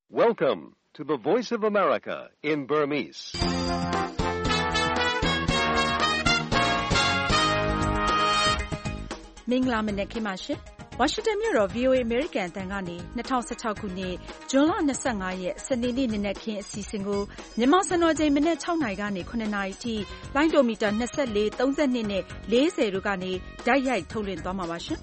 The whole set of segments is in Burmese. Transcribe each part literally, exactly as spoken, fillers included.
Welcome to the Voice of America in Burmese. ။မင်္ဂလာမနက်ခင်းပါရှင်။ဝါရှင်တန်မြို့တော် ဗွီအိုအေ အမေရိကန်အသံကနေ၂၀၁၆ခုနှစ်ဇွန်လ၂၅ရက်စနေနေ့နံနက်ခင်းအစီအစဉ်ကိုမြန်မာစံတော်ချိန်မနက်၆နာရီကနေ၇နာရီထိလိုင်းဒိုမီတာ၂၄၊၃၂နဲ့၄၀တို့ကနေတိုက်ရိုက်ထုတ်လွှင့်သွားမှာပါရှင်။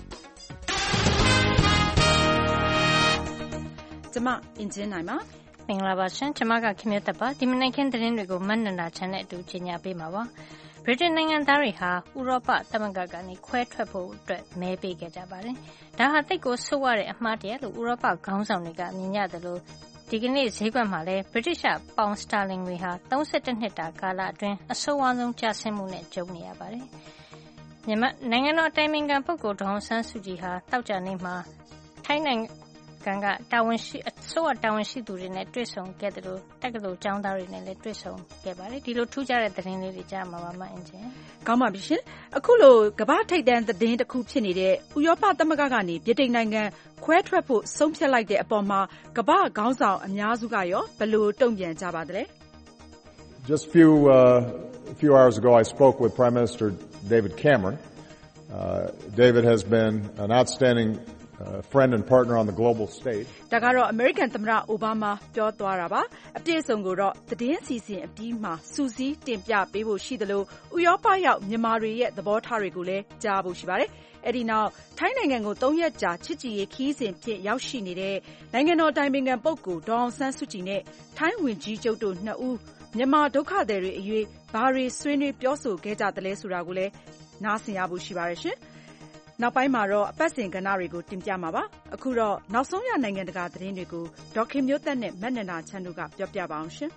ကျမအင်ဂျင်နိုင်ပါမင်္ဂလာပါရှင်ကျမကခင်မြတ်တပ်ပါဒီမနက်ခင်းသတင်းတွေကိုမတ်နန္ဒာချန်နဲ့အတူကြီးညာပေးမှာပါဗြိတိန်နိုင်ငံသားတွေဟာဥရောပသမဂ္ဂကနေခွဲထွက်ဖို့အတွက်မဲပေးခဲ့ကြပါတယ်ဒါဟာတိတ်ကိုဆိုးရတဲ့အမှားတရလို့ဥရောပခေါင်းဆောင်တွေကမြင်ရတယ်လို့ဒီကနေ့ဈေးကွက်မှာလည်းဗြိတိရှပေါင်စတာလင်ငွေဟာ၃၁နှစ်တာကာလအတွင်းအဆိုးအဝါဆုံးကျဆင်းမှုနဲ့ကြုံနေရပါတယ်မြန်မာနိုင်ငံတော်အတိုင်ပင်ခံပုဂ္ဂိုလ်ဒေါ်အောင်ဆန်းစုကြည်ဟာတောက်ကြနေ့မှာထိုင်းနိုင်ငံကတာဝန်ရှိအစိုးရတာဝန်ရှိသူတွေနဲ့တွေ့ဆုံခဲ့တယ်လို့တက္ကသိုလ်ကျောင်းသားတွေနဲ့လည်းတွေ့ဆုံခဲ့ပါတယ်ဒီလိုထူးခြားတဲ့သတင်းလေးတွေကြားမှာပါမအင်ဂျင်ကောင်းပါပြီရှင်အခုလိုကမ္ဘာထိပ်တန်းသတင်းတစ်ခုဖြစ်နေတဲ့ဥရောပသမဂ္ဂကနေဗြိတိန်နိုင်ငံခွဲထွက်ဖို့ဆုံးဖြတ်လိုက်တဲ့အပေါ်မှာကမ္ဘာခေါင်းဆောင်အများစုကရောဘယ်လိုတုံ့ပြန်ကြပါသလဲ Just few uh, a few hours ago I spoke with Prime Minister David Cameron. Uh, David has been an outstanding Uh, friend and partner on the global stage. ဒါကတော့ American သမ္မတအိုဘားမားပြောသွားတာပါအပြည့်အစုံကိုတော့သတင်းအစီအစဉ်အပြီးမှာစူးစီးတင်ပြပေးဖို့ရှိသလိုဥရောပရောက်မြန်မာတွေရဲ့သဘောထားတွေကိုလည်းကြားဖို့ရှိပါတယ်အဲ့ဒီနောက်ထိုင်းနိုင်ငံကို၃ရက်ကြာချစ်ကြည်ရေးခီးစဉ်ဖြင့်ရောက်ရှိနေတဲ့နိုင်ငံတော်တိုင်ပင်ခံပုဂ္ဂိုလ်ဒေါ်အောင်ဆန်းစုကြည်နဲ့ထိုင်းဝန်ကြီးချုပ်တို့နှစ်ဦးမြန်မာဒုက္ခသည်တွေအရေးဘာတွေဆွေးနွေးပြောဆိုခဲ့ကြသလဲဆိုတာကိုလည်းနားဆင်ရဖို့ရှိပါတယ်ရှင်နောက်ပိုင်းမှာတော့အပတ်စဉ်ကဏ္ဍတွေကိုတင်ပြမှာပါအခုတော့နောက်ဆုံးရနိုင်ငံတကာသတင်းတွေကိုဒေါက်ခင်မျိုးသက်နဲ့မတ်နန္ဒာချမ်းတို့ကပြောပြပါအောင်ရှင်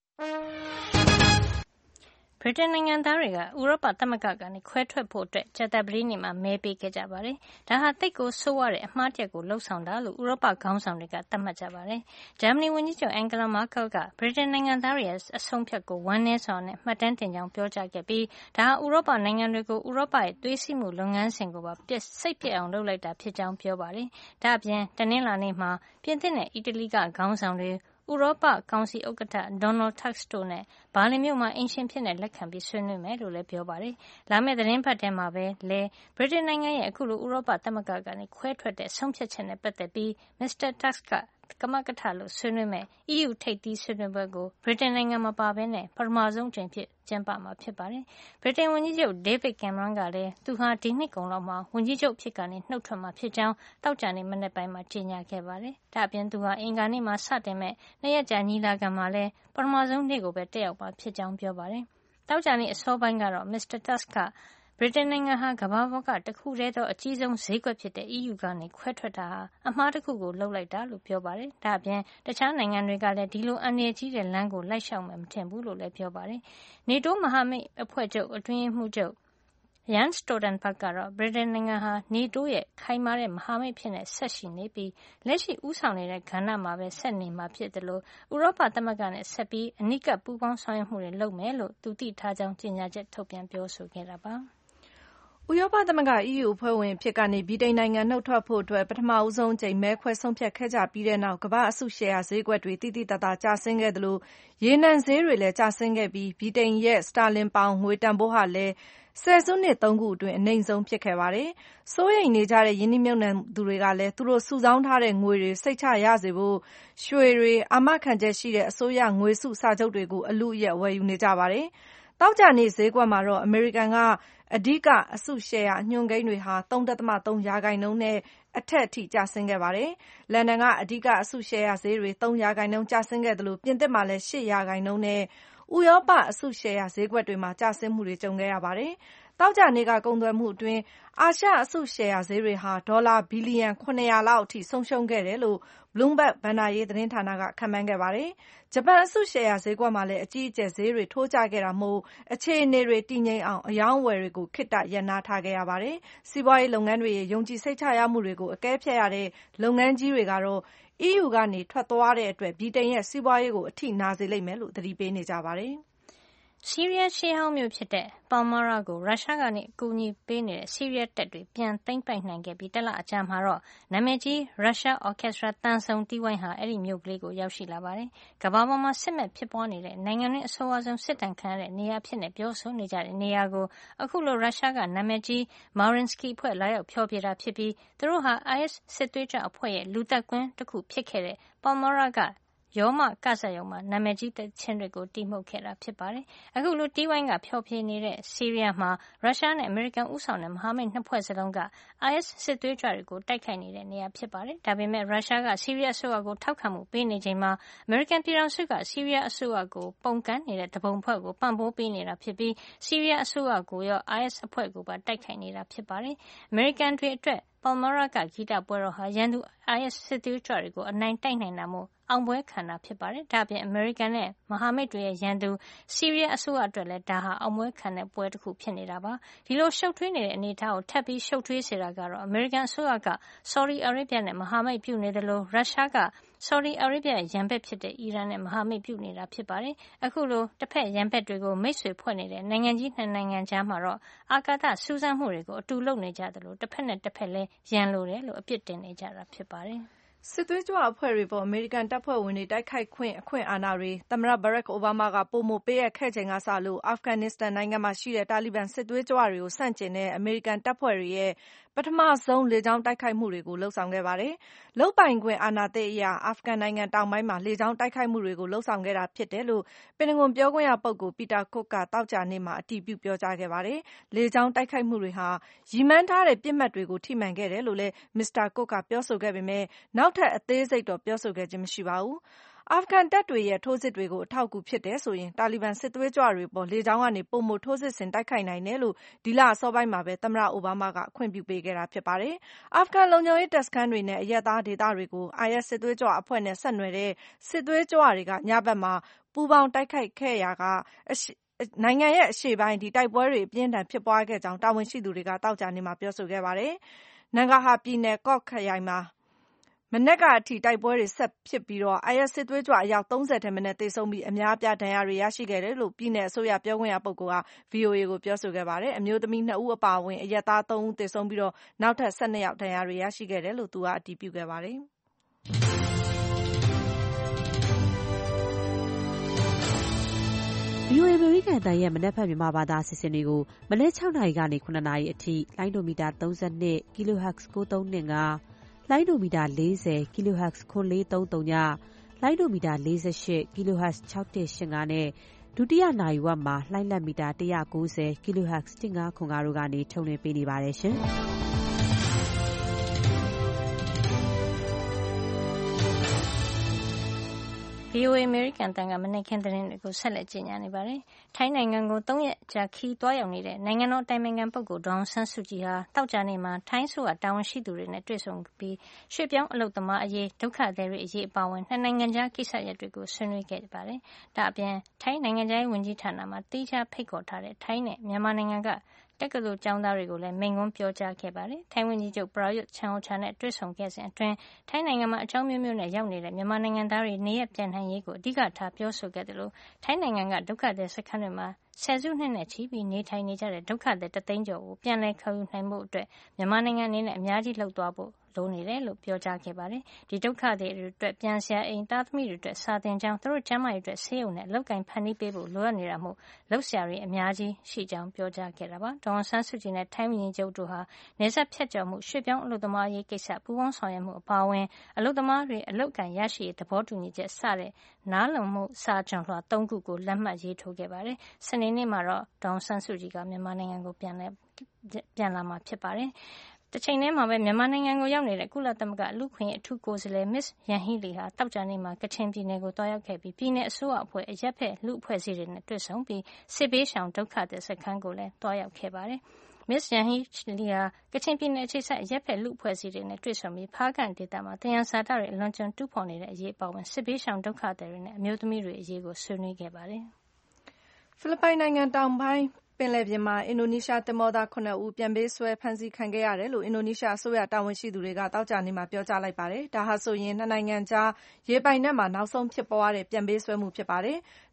ဗြိတိန်နိုင်ငံသားတွေကဥရောပသမဂ္ဂကနေခွဲထွက်ဖို့အတွက်ကြာသပတေးနေ့မှာမဲပေးခဲ့ကြပါတယ်ဒါဟာတိတ်ကိုဆိုးရတဲ့အမှားတရကိုလှုပ်ဆောင်တာလို့ဥရောပခေါင်းဆောင်တွေကသတ်မှတ်ကြပါတယ်ဂျာမနီဝန်ကြီးချုပ်အန်ဂလာမာကယ်ကဗြိတိန်နိုင်ငံသားတွေရဲ့အဆုံးဖြတ်ကိုဝမ်းနည်းစွာနဲ့မှတ်တမ်းတင်ကြောင်းပြောကြားခဲ့ပြီးဒါဟာဥရောပနိုင်ငံတွေကိုဥရောပရဲ့သွေးစည်းမှုလုပ်ငန်းစဉ်ကိုပါပြစ်စိတ်ပြစ်အောင်လုပ်လိုက်တာဖြစ်ကြောင်းပြောပါတယ်ဒါအပြင်တနင်္လာနေ့မှာပြင်သစ်နဲ့အီတလီကခေါင်းဆောင်တွေဥရောပကောင်စီဥက္ကဋ္ဌ Donald Tusk တို့နဲ့ဘာလင်မြို့မှာအင်ရှင်ဖြစ်နေလက်ခံပြီးဆွေးနွေးမယ်လို့လည်းပြောပါတယ်။လာမယ့်သတင်းပတ်ထဲမှာပဲလေဗြိတိန်နိုင်ငံရဲ့အခုလိုဥရောပသမဂ္ဂကနေခွဲထွက်တဲ့ဆုံးဖြတ်ချက်နဲ့ပတ်သက်ပြီး မစ္စတာ Tusk ကကမကထလို့ဆွေးနွေးမယ် အီးယူ ထိပ်သီးဆွေးနွေးပွဲကိုဗြိတိန်နိုင်ငံမှာပါပဲနဲ့ပထမဆုံးအကြိမ်ဖြစ်ကျင်းပမှာဖြစ်ပါတယ်။ဗြိတိန်ဝန်ကြီးချုပ် David Cameron ကလည်းသူဟာဒီနှစ်ကုန်လောက်မှာဝန်ကြီးချုပ်ဖြစ်ကနေနှုတ်ထွက်မှာဖြစ်ကြောင်းတောက်ကြနေ့မနေ့ပိုင်းမှာကြေညာခဲ့ပါတယ်။ဒါ့အပြင်သူဟာအင်္ဂါနေ့မှာစတင်မဲ့နှစ်ရက်ကြာညီလာခံမှာလည်းပထမဆုံးနေ့ကိုပဲတက်ရောက်မှာဖြစ်ကြောင်းပြောပါတယ်။တောက်ကြနေ့အစောပိုင်းကတော့ မစ္စတာ Tusk ကဗြိတိန်နိုင်ငံဟာကမ္ဘာပေါ်ကတခုတည်းသောအကြီးဆုံးဈေးကွက်ဖြစ်တဲ့ အီးယူ ကနေခွဲထွက်တာဟာအမှားတစ်ခုကိုလုပ်လိုက်တာလို့ပြောပါတယ်။ဒါအပြင်တခြားနိုင်ငံတွေကလည်းဒီလိုအန္တရာယ်ကြီးတဲ့လမ်းကိုလိုက်လျှောက်မယ်မထင်ဘူးလို့လည်းပြောပါတယ်။ NATO မဟာမိတ်အဖွဲ့ချုပ်အတွင်းရေးမှူးချုပ်Jens Stoltenberg ကတော့ဗြိတိန်နိုင်ငံဟာ NATO ရဲ့ခိုင်မာတဲ့မဟာမိတ်ဖြစ်နေဆက်ရှိနေပြီးလက်ရှိဦးဆောင်နေတဲ့ကဏ္ဍမှာပဲဆက်နေမှာဖြစ်တယ်လို့ဥရောပသမဂ္ဂနဲ့ဆက်ပြီးအနိကပူးပေါင်းဆောင်ရွက်မှုတွေလုပ်မယ်လို့သူသိထားကြောင်းကြေညာချက်ထုတ်ပြန်ပြောဆိုခဲ့တာပါ။ဥရောပသမဂ္ဂ အီးယူ အဖွဲ့ဝင်ဖြစ်ကနေဗြိတိန်နိုင်ငံနှုတ်ထွက်ဖို့အတွက်ပထမဦးဆုံးအကြိမ်မဲခွဲဆုံးဖြတ်ခဲ့ကြပြီးတဲ့နောက်ကမ္ဘာအစုရှယ်ယာဈေးကွက်တွေတိတိတသာကျဆင်းခဲ့သလိုရေနံဈေးတွေလည်းကျဆင်းခဲ့ပြီးဗြိတိန်ရဲ့စတာလင်ပေါင်ငွေတန်ဖိုးဟာလည်းဆယ်စုနှစ်သုံးခုအတွင်းအနိမ့်ဆုံးဖြစ်ခဲ့ပါတယ်။စိုးရိမ်နေကြတဲ့ယင်းနှိမ့်မြုပ်နှံသူတွေကလည်းသူတို့စုဆောင်းထားတဲ့ငွေတွေစိတ်ချရစေဖို့ရွှေတွေအာမခံချက်ရှိတဲ့အစိုးရငွေစုစာချုပ်တွေကိုအလူအယက်ဝယ်ယူနေကြပါတယ်။တောက်ကြနေ့ဈေးကွက်မှာတော့အမေရိကန်ကအဓိကအစုရှယ်ယာအညွှန်းကိန်းတွေဟာ၃.၃ရာခိုင်နှုန်းနဲ့အထက်အထိကျဆင်းခဲ့ပါတယ်။လန်ဒန်ကအဓိကအစုရှယ်ယာဈေးတွေ၃ရာခိုင်နှုန်းကျဆင်းခဲ့သလိုပြင်သစ်မှာလည်း၈ရာခိုင်နှုန်းနဲ့ဥရောပအစုရှယ်ယာဈေးကွက်တွေမှာကျဆင်းမှုတွေကြုံခဲ့ရပါတယ်။တောက်ကြနေ့ကကုန်သွယ်မှုအတွင်းအာရှအစုရှယ်ယာဈေးတွေဟာဒေါ်လာဘီလီယံ၇၀၀လောက်အထိဆုံးရှုံးခဲ့တယ်လို့ Bloomberg ဘဏ္ဍာရေးသတင်းဌာနကခန့်မှန်းခဲ့ပါတယ်။ဂျပန်အစုရှယ်ယာဈေးကွက်မှာလည်းအကြီးအကျယ်ဈေးတွေထိုးကျခဲ့တာမို့အခြေအနေတွေတည်ငြိမ်အောင်အယောင်းအဝယ်တွေကိုခေတ္တရပ်နားထားခဲ့ရပါတယ်။စီးပွားရေးလုပ်ငန်းတွေရဲ့ယုံကြည်စိတ်ချရမှုတွေကိုအကဲဖြတ်ရတဲ့လုပ်ငန်းကြီးတွေကတော့ အီးယူ ကနေထွက်သွားတဲ့အတွက်ဗြိတိန်ရဲ့စီးပွားရေးကိုအထိနာစေလိမ့်မယ်လို့သတိပေးနေကြပါတယ်။ဆီးရီးယားရှေးဟောင်းမြို့ဖြစ်တဲ့ Palmyra ကိုရုရှားကနေအကူအညီပေးနေတဲ့ဆီးရီးယားတပ်တွေပြန်သိမ်းပိုက်နိုင်ခဲ့ပြီးတလအကြာမှာတော့နာမည်ကြီးရုရှားအော်ကက်စထရာသံစုံတီးဝိုင်းဟာအဲဒီမြို့ကလေးကိုရောက်ရှိလာပါတယ်။ကမ္ဘာပေါ်မှာစစ်မဲ့ဖြစ်ပွားနေတဲ့နိုင်ငံတွင်းအဆိုးဝါးဆုံးစစ်ဒဏ်ခံရတဲ့နေရာဖြစ်နေပြောဆိုနေကြတဲ့နေရာကိုအခုလိုရုရှားကနာမည်ကြီး Mariinsky အဖွဲ့လာရောက်ဖျော်ဖြေတာဖြစ်ပြီးသူတို့ဟာ အိုင်အက်စ် စစ်သွေးကြွအဖွဲ့ရဲ့လူသတ်ကွင်းတစ်ခုဖြစ်ခဲ့တဲ့ Palmyra ကရောမကစားရုံမှာနာမည်ကြီးသချင်းတွေကိုတီးမှုတ်ခဲ့တာဖြစ်ပါတယ်။အခုလိုတီးဝိုင်းကဖျော်ဖြေနေတဲ့ဆီးရီးယားမှာရုရှားနဲ့အမေရိကန်ဦးဆောင်တဲ့မဟာမိတ်နှစ်ဖွဲ့စလုံးက အိုင်အက်စ် စစ်သွေးကြွတွေကိုတိုက်ခိုက်နေတဲ့နေရာဖြစ်ပါတယ်။ဒါပေမဲ့ရုရှားကဆီးရီးယားအစိုးရကိုထောက်ခံမှုပေးနေချိန်မှာအမေရိကန်ပြည်ထောင်စုကဆီးရီးယားအစိုးရကိုပုံကန့်နေတဲ့တပုံဖွဲ့ကိုပံ့ပိုးပေးနေတာဖြစ်ပြီးဆီးရီးယားအစိုးရကိုရော အိုင်အက်စ် အဖွဲ့ကိုပါတိုက်ခိုက်နေတာဖြစ်ပါတယ်။အမေရိကန်တွေအတွက် Palmyra ကဂီတပွဲတော်ဟာရန်သူ အိုင်အက်စ် စစ်သွေးကြွတွေကိုအနိုင်တိုက်နိုင်တာမို့အောင်ပွဲခံတာဖြစ်ပါတယ်။ဒါ့အပြင်အမေရိကန်နဲ့မဟာမိတ်တွေရဲ့ရန်သူဆီးရီးယားအစိုးရအတွက်လည်းဒါဟာအောင်ပွဲခံတဲ့ပွဲတစ်ခုဖြစ်နေတာပါ။ဒီလိုရှုပ်ထွေးနေတဲ့အနေအထားကိုထပ်ပြီးရှုပ်ထွေးစေတာကတော့အမေရိကန်အစိုးရကဆော်ဒီအာရေဗျနဲ့မဟာမိတ်ပြုနေတယ်လို့ရုရှားကဆော်ဒီအာရေဗျရဲ့ရန်ဘက်ဖြစ်တဲ့အီရန်နဲ့မဟာမိတ်ပြုနေတာဖြစ်ပါတယ်။အခုလိုတစ်ဖက်ရန်ဘက်တွေကိုမိတ်ဆွေဖွဲ့နေတဲ့နိုင်ငံကြီးနှစ်နိုင်ငံကြားမှာတော့အာကာသစူးစမ်းမှုတွေကိုအတူလုပ်နေကြတယ်လို့တစ်ဖက်နဲ့တစ်ဖက်လည်းရန်လိုတယ်လို့အပြစ်တင်နေကြတာဖြစ်ပါတယ်။စစ်သွေးကြွအဖွဲ့တွေပေါ်အမေရိကန်တပ်ဖွဲ့ဝင်တွေတိုက်ခိုက်ခွင့်အခွင့်အာဏာတွေသမ္မတဘရက်အိုဘားမားကပိုမိုပေးအပ်ခဲ့ချိန်ကစလို့အာဖဂန်နစ္စတန်နိုင်ငံမှာရှိတဲ့တာလီဘန်စစ်သွေးကြွတွေကိုဆန့်ကျင်တဲ့အမေရိကန်တပ်ဖွဲ့တွေရဲ့ပထမဆုံးလေကြောင်းတိုက်ခိုက်မှုတွေကိုလှုံ့ဆော်ခဲ့ပါတယ်။လုပ်ပိုင်ခွင့်အာဏာသိမ်းအရအာဖဂန်နိုင်ငံတောင်ပိုင်းမှာလေကြောင်းတိုက်ခိုက်မှုတွေကိုလှုံ့ဆော်ခဲ့တာဖြစ်တယ်လို့ပင်တဂွန်ပြောခွင့်ရပုဂ္ဂိုလ်ပီတာကွတ်ကသောကြာနေ့မှာအတည်ပြုပြောကြားခဲ့ပါတယ်။လေကြောင်းတိုက်ခိုက်မှုတွေဟာရည်မှန်းထားတဲ့ပစ်မှတ်တွေကိုထိမှန်ခဲ့တယ်လို့လည်းမစ္စတာကွတ်ကပြောဆိုခဲ့ပေမဲ့နောက်ထပ်အသေးစိတ်တော့ပြောဆိုခဲ့ခြင်းမရှိပါဘူး။အာဖဂန်တပ်တွေရဲ့ထိုးစစ်တွေကိုအထောက်အကူဖြစ်တယ်ဆိုရင်တာလီဘန်စစ်သွေးကြွတွေပေါ်လေကြောင်းကနေပိုမိုထိုးစစ်ဆင်တိုက်ခိုက်နိုင်တယ်လို့ဒီလအစောပိုင်းမှာပဲသမ္မတအိုဘားမားကခွင့်ပြုပေးခဲ့တာဖြစ်ပါတယ်။အာဖဂန်လုံခြုံရေးတပ်စခန်းတွေနဲ့အရပ်သားဒေသတွေကို အိုင်အက်စ် စစ်သွေးကြွအဖွဲ့နဲ့ဆက်နွယ်တဲ့စစ်သွေးကြွတွေကညဘက်မှာပူးပေါင်းတိုက်ခိုက်ခဲ့ရာကနိုင်ငံရဲ့အရှေ့ပိုင်းတိုက်ပွဲတွေအပြင်းအထန်ဖြစ်ပွားခဲ့ကြောင်းတာဝန်ရှိသူတွေကသောကြာနေ့မှာပြောဆိုခဲ့ပါတယ်။နန်ဂါဟာပြည်နယ်ကော့ခ်ခရိုင်မှာမနက်ကအထိတိုက်ပွဲတွေဆက်ဖြစ်ပြီးအိုင်အက်စ်စစ်သွေးကြွအယောက်သုံးဆယ်ထက်မနည်းသေဆုံးပြီးအများအပြားဒဏ်ရာတွေရရှိခဲ့တယ်လို့ပြည်နယ်အစိုးရပြောခွင့်ရပုဂ္ဂိုလ်က ဗွီအိုအေကိုပြောဆိုခဲ့ပါတယ်။အမျိုးသမီးနှစ်ဦးအပါအဝင်အရပ်သားသုံးဦးသေဆုံးပြီးနောက်ထပ်ဆယ်နှစ်ယောက်ဒဏ်ရာတွေရရှိခဲ့တယ်လို့သူကအတည်ပြုခဲ့ပါတယ်။ဗွီအိုအေ အမေရိကန်အသံရဲ့မနက်ဖြန်မြန်မာဘာသာအစီအစဉ်တွေကိုမနက်၆နာရီကနေခုနှစ်နာရီအထိလိုင်းဒိုမီတာသုံး၂ kilohertz ကိုးသုံး၂၅လိုင်းဒိုမီတာ၄၀ kilohertz ခွန်လေးသုံးသုံးညလိုင်းဒိုမီတာ၄၈ kilohertz ၆၁၈၅နဲ့ဒုတိယနာရီဝက်မှာလှိုင်းလက်မီတာ၁၉၀ kilohertz ၁၅ခွန်၅တို့ကနေထုတ်လွှင့်ပေးနေပါတယ်ရှင်။ဗွီအိုအေ အမေရိကန်အသံကမနက်ခင်းသတင်းတွေကိုဆက်လက်ကြေညာနေပါတယ်။ထိုင်းနိုင်ငံကိုသုံးရက်ကြာခရီးသွားရောက်နေတဲ့နိုင်ငံတော်အတိုင်ပင်ခံပုဂ္ဂိုလ်ဒေါ်အောင်ဆန်းစုကြည်ဟာသောကြာနေ့မှာထိုင်းအစိုးရတာဝန်ရှိသူတွေနဲ့တွေ့ဆုံပြီးရွှေ့ပြောင်းအလုပ်သမားအရေးဒုက္ခသည်တွေအရေးအပါအဝင်နှစ်နိုင်ငံကြားကိစ္စရပ်တွေကိုဆွေးနွေးခဲ့ပါတယ်။ဒါ့အပြင်ထိုင်းနိုင်ငံခြားရေးဝန်ကြီးဌာနမှာသီးခြားဖိတ်ခေါ်ထားတဲ့ထိုင်းနဲ့မြန်မာနိုင်ငံကတက္ကသိုလ်ကျောင်းသားတွေကိုလည်းမိန့်ခွန်းပြောကြားခဲ့ပါတယ်။ထိုင်းဝန်ကြီးချုပ်ပရာယွတ်ချန်အိုချာနဲ့တွေ့ဆုံခဲ့စဉ်အတွင်းထိုင်းနိုင်ငံမှာအကြောင်းမျိုးမျိုးနဲ့ရောက်နေတဲ့မြန်မာနိုင်ငံသားတွေနေရပ်ပြန်နိုင်ရေးကိုအဓိကထားပြောဆိုခဲ့တယ်လို့ထိုင်းနိုင်ငံကဒုက္ခသည်စခန်းတွေမှာဆယ်စုနှစ်နဲ့ချီပြီးနေထိုင်နေကြတဲ့ဒုက္ခသည်တသိန်းကျော်ကိုပြန်လည်ခေါ်ယူနိုင်ဖို့အတွက်မြန်မာနိုင်ငံအနေနဲ့အများကြီးလှုပ်သွားဖို့လိုနေတယ်လို့ပြောကြားခဲ့ပါတယ်။ဒီဒုက္ခသည်တွေအတွက်ပြန်စရာအိမ်သားသမီးတွေအတွက်စာသင်ကျောင်းသူတို့ကျန်းမာရေးအတွက်ဆေးရုံနဲ့လောက်ကင်ဖန်တီးပေးဖို့လိုအပ်နေတာမို့လောက်ဆရာတွေအများကြီးရှိကြောင်းပြောကြားခဲ့တာပါ။ဒေါ်အောင်ဆန်းစုကြည်နဲ့ထိုင်းဝန်ကြီးချုပ်တို့ဟာနေဆက်ဖြတ်ကျော်မှုရွှေ့ပြောင်းအလုပ်သမားရေးကိစ္စပူးပေါင်းဆောင်ရွက်မှုအပါအဝင်အလုပ်သမားတွေအလုပ်ကန်ရရှိရေးသဘောတူညီချက်စတဲ့နားလည်မှုစာချွန်လွှာသုံးခုကိုလက်မှတ်ရေးထိုးခဲ့ပါတယ်။စနေနေ့မှာတော့ဒေါ်အောင်ဆန်းစုကြည်ကမြန်မာနိုင်ငံကိုပြန်လည်ပြန်လာမှာဖြစ်ပါတယ်။တချိန်တည်းမှာပဲမြန်မာနိုင်ငံကိုရောက်နေတဲ့ကုလသမဂ္ဂလူ့အခွင့်အရေးအထူးကိုယ်စားလှယ်မစ္စယန်ဟီလီဟာတောက်ကြနေ့မှာကချင်ပြည်နယ်ကိုတွားရောက်ခဲ့ပြီးပြည်내အစိုးရအဖွဲ့အရပ်ဖက်လူ့အဖွဲ့အစည်းတွေနဲ့တွေ့ဆုံပြီးစစ်ဘေးရှောင်ဒုက္ခသည်စခန်းကိုလည်းတွားရောက်ခဲ့ပါတယ်။မစ္စယန်ဟီလီဟာကချင်ပြည်နယ်အခြေစိုက်အရပ်ဖက်လူ့အဖွဲ့အစည်းတွေနဲ့တွေ့ဆုံပြီးဖားကန့်ဒေသမှာသယံဇာတတွေအလွန်ကျွံတူးဖော်နေတဲ့အရေးအပါအဝင်စစ်ဘေးရှောင်ဒုက္ခသည်တွေနဲ့အမျိုးသမီးတွေအရေးကိုဆွေးနွေးခဲ့ပါတယ်။ဖိလစ်ပိုင်နိုင်ငံတောင်ပိုင်းပင်လယ်ပြင်မှာအင်ဒိုနီးရှားသင်္ဘောသားခုနှစ်ဦးပြန်ပေးဆွဲဖမ်းဆီးခံခဲ့ရတယ်လို့အင်ဒိုနီးရှားအစိုးရတာဝန်ရှိသူတွေကသောကြာနေ့မှာပြောကြားလိုက်ပါတယ်။ဒါဟာဆိုရင်နှစ်နိုင်ငံကြားရေပိုင်နက်မှာနောက်ဆုံးဖြစ်ပွားတဲ့ပြန်ပေးဆွဲမှုဖြစ်ပါတယ်။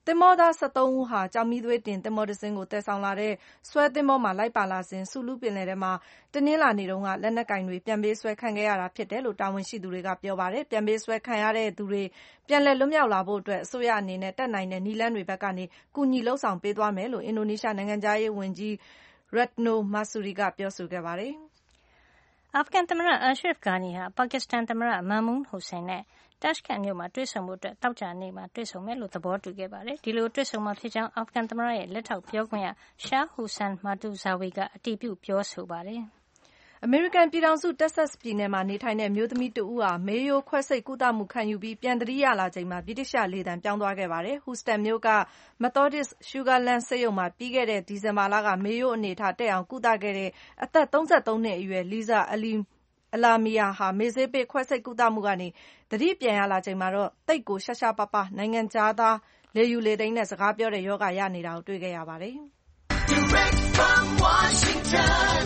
သင်္ဘောသား၁၃ဦးဟာကျောက်မီးသွေးတင်သင်္ဘောတစ်စင်းကိုသယ်ဆောင်လာတဲ့ဆွဲသင်္ဘောမှာလိုက်ပါလာစဉ်ဆူလူပင်လယ်ထဲမှာတနင်္လာနေ့တုန်းကလက်နက်ကိုင်တွေပြန်ပေးဆွဲခံခဲ့ရတာဖြစ်တယ်လို့တာဝန်ရှိသူတွေကပြောပါတယ်။ပြန်ပေးဆွဲခံရတဲ့သူတွေပြန်လည်လွတ်မြောက်လာဖို့အတွက်အစိုးရအနေနဲ့တတ်နိုင်တဲ့နည်းလမ်းတွေဘက်ကနေကူညီလှုံ့ဆော်ပေးသွားမယ်လို့အင်ဒိုနီးရှားနိုင်ငံခြားရေးဝန်ကြီး Retno Marsudi ကပြောဆိုခဲ့ပါတယ်။အာဖဂန်သမ္မတ Ashraf Ghani ဟာပါကစ္စတန်သမ္မတ Mahmood Hossain နဲ့Tashkent မြို့မှာတွေ့ဆုံဖို့အတွက်သောကြာနေ့မှာတွေ့ဆုံမယ်လို့သဘောတူခဲ့ပါတယ်။ဒီလိုတွေ့ဆုံမှာဖြစ်ကြောင်းအာဖဂန်သမ္မတရဲ့လက်ထောက်ပြောခွင့်ရ Shah Hussain Matuzawi ကအတည်ပြုပြောဆိုပါတယ်။အမေရိကန်ပြည်ထောင်စုတက်ဆက်စ်ပြည်နယ်မှာနေထိုင်တဲ့အမျိုးသမီးတဦးဟာမေးရိုးခွဲစိတ်ကုသမှုခံယူပြီးပြန်သတိရလာချိန်မှာဗြိတိသျှလေသံပြောင်းသွားခဲ့ပါတယ်။ Houston မြို့က Methodist Sugarland ဆေးရုံမှာပြီးခဲ့တဲ့ဒီဇင်ဘာလကမေးရိုးအနေအထားတက်အောင်ကုသခဲ့တဲ့အသက်သုံးဆယ်သုံးနှစ်အရွယ် Liza Alamia ဟာမေ့ဆေးပေးခွဲစိတ်ကုသမှုကနေသတိပြန်ရလာချိန်မှာတော့သိပ်ကိုရှားရှားပါးပါးနိုင်ငံခြားသားလေယူလေသိန်းနဲ့စကားပြောတဲ့ရောဂါရနေတာကိုတွေ့ခဲ့ရပါတယ်။ Direct from Washington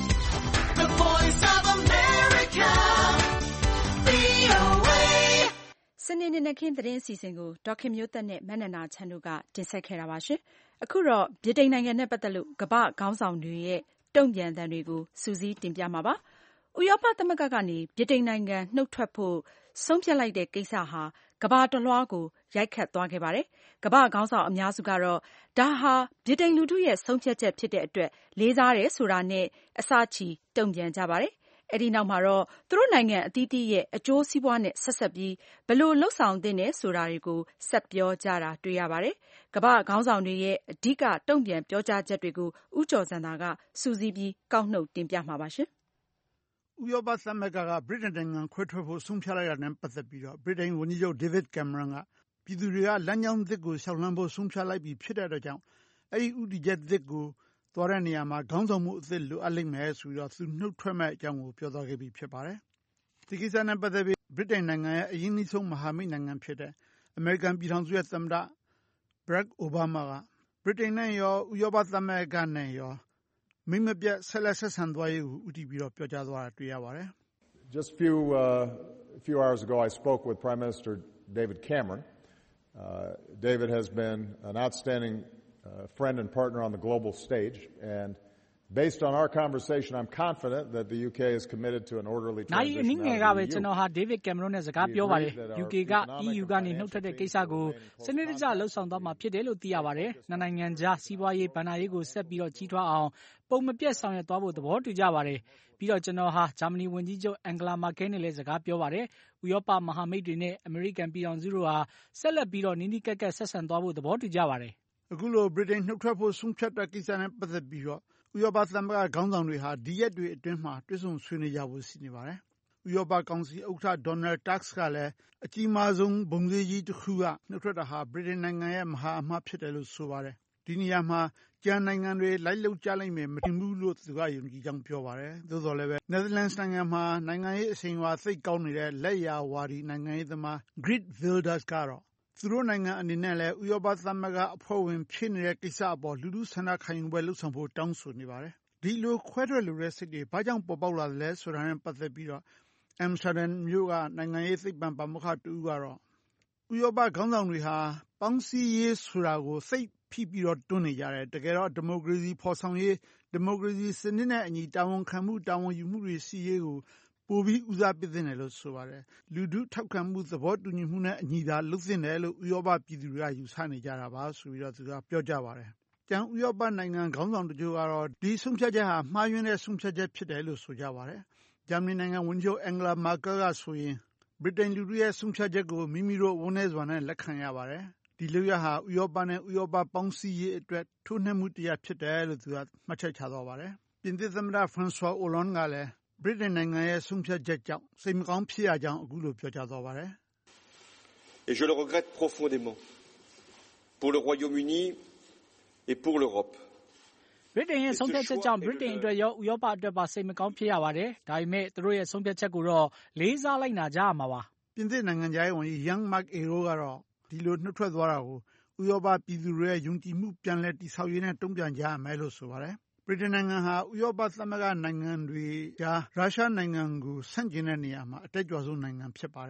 The Voice of America ဗွီအိုအေ စနေနေ့နေ့ခင်းသတင်းအစီအစဉ်ကိုဒေါက်ခင်မျိုးသက်နဲ့မနန္ဒာချမ်းတို့ကတင်ဆက်ခဲ့တာပါရှင်။အခုတော့ဗြိတိန်နိုင်ငံနဲ့ပတ်သက်လို့ကမ္ဘာ့ခေါင်းဆောင်တွေရဲ့တုံ့ပြန်သံတွေကိုစူးစီးတင်ပြမှာပါ။ဥရောပသမဂ္ဂကနေဗြိတိန်နိုင်ငံနှုတ်ထွက်ဖို့ဆုံးဖြတ်လိုက်တဲ့ကိစ္စဟာကမ္ဘာတလွှားကိုရိုက်ခတ်သွားခဲ့ပါတယ်။ကမ္ဘာ့ခေါင်းဆောင်အများစုကတော့ဒါဟာဗြိတိန်လူထုရဲ့ဆုံးဖြတ်ချက်ဖြစ်တဲ့အတွက်လေးစားတယ်ဆိုတာနဲ့အစချီတုံ့ပြန်ကြပါတယ်။အဲဒီနောက်မှာတော့သူတို့နိုင်ငံအသီးသီးရဲ့အကျိုးစီးပွားနဲ့ဆက်ဆက်ပြီးဘယ်လိုလုပ်ဆောင်သင့်တယ်ဆိုတာတွေကိုဆက်ပြောကြတာတွေ့ရပါတယ်။ကမ္ဘာ့ခေါင်းဆောင်တွေရဲ့အဓိကတုံ့ပြန်ပြောကြားချက်တွေကိုဦးကျော်ဇံသာကစူးစီးပြီးကောက်နှုတ်တင်ပြမှာပါရှင်။ဥရောပသမဂ္ဂကဗြိတိန်နိုင်ငံခွဲထွက်ဖို့ဆုံးဖြတ်လိုက်တာနဲ့ပတ်သက်ပြီးတော့ဗြိတိန်ဝန်ကြီးချုပ် David Cameron ကပြည်သူတွေကလမ်းကြောင်းသစ်ကိုရှောက်လှမ်းဖို့ဆုံးဖြတ်လိုက်ပြီးဖြစ်တဲ့အတွက်ကြောင့်အဲဒီဥတီချက်သစ်ကိုသွားတဲ့နေရာမှာခေါင်းဆောင်မှုအသစ်လိုအပ်လိမ့်မယ်ဆိုပြီးတော့သူနှုတ်ထွက်မဲ့အကြောင်းကိုပြောသွားခဲ့ပြီးဖြစ်ပါတယ်။ဒီကိစ္စနဲ့ပတ်သက်ပြီးဗြိတိန်နိုင်ငံရဲ့အရင်းနှီးဆုံးမဟာမိတ်နိုင်ငံဖြစ်တဲ့အမေရိကန်ပြည်ထောင်စုရဲ့သမ္မတ Barack Obama ကဗြိတိန်နဲ့ရောဥရောပသမဂ္ဂနဲ့ရောမိမပြတ်ဆက်လက်ဆက်ဆံသွားရေးကိုဦးတည်ပြီးတော့ပြောကြားသွားတာတွေ့ရပါတယ်။ Just few uh, few hours ago I spoke with Prime Minister David Cameron. Uh, David has been an outstanding uh, friend and partner on the global stage and based on our conversation I'm confident that the U K is committed to an orderly transition. နိုင်အနည်းငယ်ကပဲကျွန်တော်ဟာ David Cameron နဲ့စကားပြောပါတယ်။ U K က E U ကနေနှုတ်ထွက်တဲ့ကိစ္စကိုစနစ်တကျလှုပ်ဆောင်သွားမှာဖြစ်တယ်လို့သိရပါတယ်။နှစ်နိုင်ငံကြားစီးပွားရေးဗဏ္ဍာရေးကိုဆက်ပြီးတော့ကြီးထွားအောင်ပုံမပြတ်ဆောင်ရွက်သွားဖို့သဘောတူကြပါတယ်။ပြီးတော့ကျွန်တော်ဟာဂျာမနီဝန်ကြီးချုပ် Angela Merkel နဲ့လည်းစကားပြောပါတယ်။ဥရောပမဟာမိတ်တွေနဲ့အမေရိကန်ပြည်ထောင်စုတို့ဟာဆက်လက်ပြီးတော့နီးနီးကပ်ကပ်ဆက်ဆံသွားဖို့သဘောတူကြပါတယ်။အခုလိုဗြိတိန်နှုတ်ထွက်ဖို့ဆုံးဖြတ်တဲ့ကိစ္စနဲ့ပတ်သက်ပြီးတော့ဥရောပသမဂ္ဂခေါင်းဆောင်တွေဟာဒီရက်တွေအတွင်းမှာတွေ့ဆုံဆွေးနွေးကြဖို့ရှိနေပါတယ်။ဥရောပကောင်စီဥက္ကဋ္ဌ Donald Tusk ကလည်းအကြီးမားဆုံးဘုံသေးကြီးတစ်ခုကနှုတ်ထွက်တာဟာဗြိတိန်နိုင်ငံရဲ့မဟာအမှားဖြစ်တယ်လို့ဆိုပါတယ်။ဒီနေရာမှာကျန်နိုင်ငံတွေလိုက်လုပ်ကြလိမ့်မယ်မထင်ဘူးလို့သူကယုံကြည်ကြောင်းပြောပါတယ်။သို့တော်လည်းပဲ Netherlands နိုင်ငံမှာနိုင်ငံရေးအချိန်အဝါသိပ်ကောင်းနေတဲ့လက်ယာဝါဒီနိုင်ငံရေးသမား Geert Wilders ကတော့သူတို့နိုင်ငံအနေနဲ့လည်းဥရောပသမဂ္ဂအဖွဲ့ဝင်ဖြစ်နေတဲ့ကိစ္စအပေါ်လူထုဆန္ဒခံယူပွဲလှုပ်ဆောင်ဖို့တောင်းဆိုနေပါတယ်။ဒီလိုခွဲထွက်လိုတဲ့စိတ်တွေဘာကြောင့်ပေါ်ပေါက်လာလဲဆိုတာနဲ့ပတ်သက်ပြီးတော့ Amsterdam မြို့ကနိုင်ငံရေးသိပ္ပံပါမောက္ခတူကတော့ဥရောပခေါင်းဆောင်တွေဟာပေါင်းစည်းရေးဆိုတာကိုစိတ်ဖိပြီးတော့တွန်းနေကြတယ်။တကယ်တော့ဒီမိုကရေစီဖော်ဆောင်ရေးဒီမိုကရေစီစနစ်နဲ့အညီတာဝန်ခံမှုတာဝန်ယူမှုတွေစီရေးကိုပိုပြီးဦးစားပေးသင့်တယ်လို့ဆိုပါတယ်။လူထုထောက်ခံမှုသဘောတူညီမှုနဲ့အညီသာလုပ်သင့်တယ်လို့ဥရောပပြည်သူတွေကယူဆနေကြတာပါဆိုပြီးတော့သူကပြောကြပါတယ်။ကျန်ဥရောပနိုင်ငံခေါင်းဆောင်တချို့ကတော့ဒီဆုံးဖြတ်ချက်ဟာမှားယွင်းတဲ့ဆုံးဖြတ်ချက်ဖြစ်တယ်လို့ဆိုကြပါတယ်။ဂျာမနီနိုင်ငံဝန်ကြီးချုပ် Angela Merkel ကဆိုရင်ဗြိတိန်လူထုရဲ့ဆုံးဖြတ်ချက်ကိုမိမိတို့ဝန်းထဲစွာနဲ့လက်ခံရပါတယ်။ဒီလုပ်ရဟာဥရောပနဲ့ဥရောပပေါင်းစည်းရေးအတွက်ထိုးနှက်မှုတရားဖြစ်တယ်လို့သူကမှတ်ချက်ချသွားပါတယ်။ပြင်သစ်သမ္မတ François Hollande ကလည်းဗြိတိန်နိုင်ငံရဲ့ဆုံးဖြတ်ချက်ကြောင့်စိတ်မကောင်းဖြစ်ရကြောင်းအခုလိုပြောကြားသွားပါတယ်။ Et je le regrette profondément pour le Royaume-Uni et pour l'Europe. ဗြိတိန်ရဲ့ဆုံးဖြတ်ချက်ကြောင့်ဗြိတိန်အတွက်ရောဥရောပအတွက်ပါစိတ်မကောင်းဖြစ်ရပါတယ်။ဒါပေမဲ့သူတို့ရဲ့ဆုံးဖြတ်ချက်ကိုတော့လေးစားလိုက်နာကြရမှာပါ။ပြင်သစ်နိုင်ငံသားဝန်ကြီး Jean-Marc Ayrault ကတော့ဒီလိုနှုတ်ထွက်သွားတာကိုဥရောပပြည်သူတွေရဲ့ယုံကြည်မှုပြန်လည်တည်ဆောက်ရေးနဲ့တုံ့ပြန်ကြရမယ်လို့ဆိုပါတယ်။ဗြိတိန်နိုင်ငံဟာဥရောပသမဂ္ဂနိုင်ငံတွေကြားရုရှားနိုင်ငံကိုဆန့်ကျင်တဲ့နေရာမှာအတက်ကြွဆုံးနိုင်ငံဖြစ်ပါတယ်။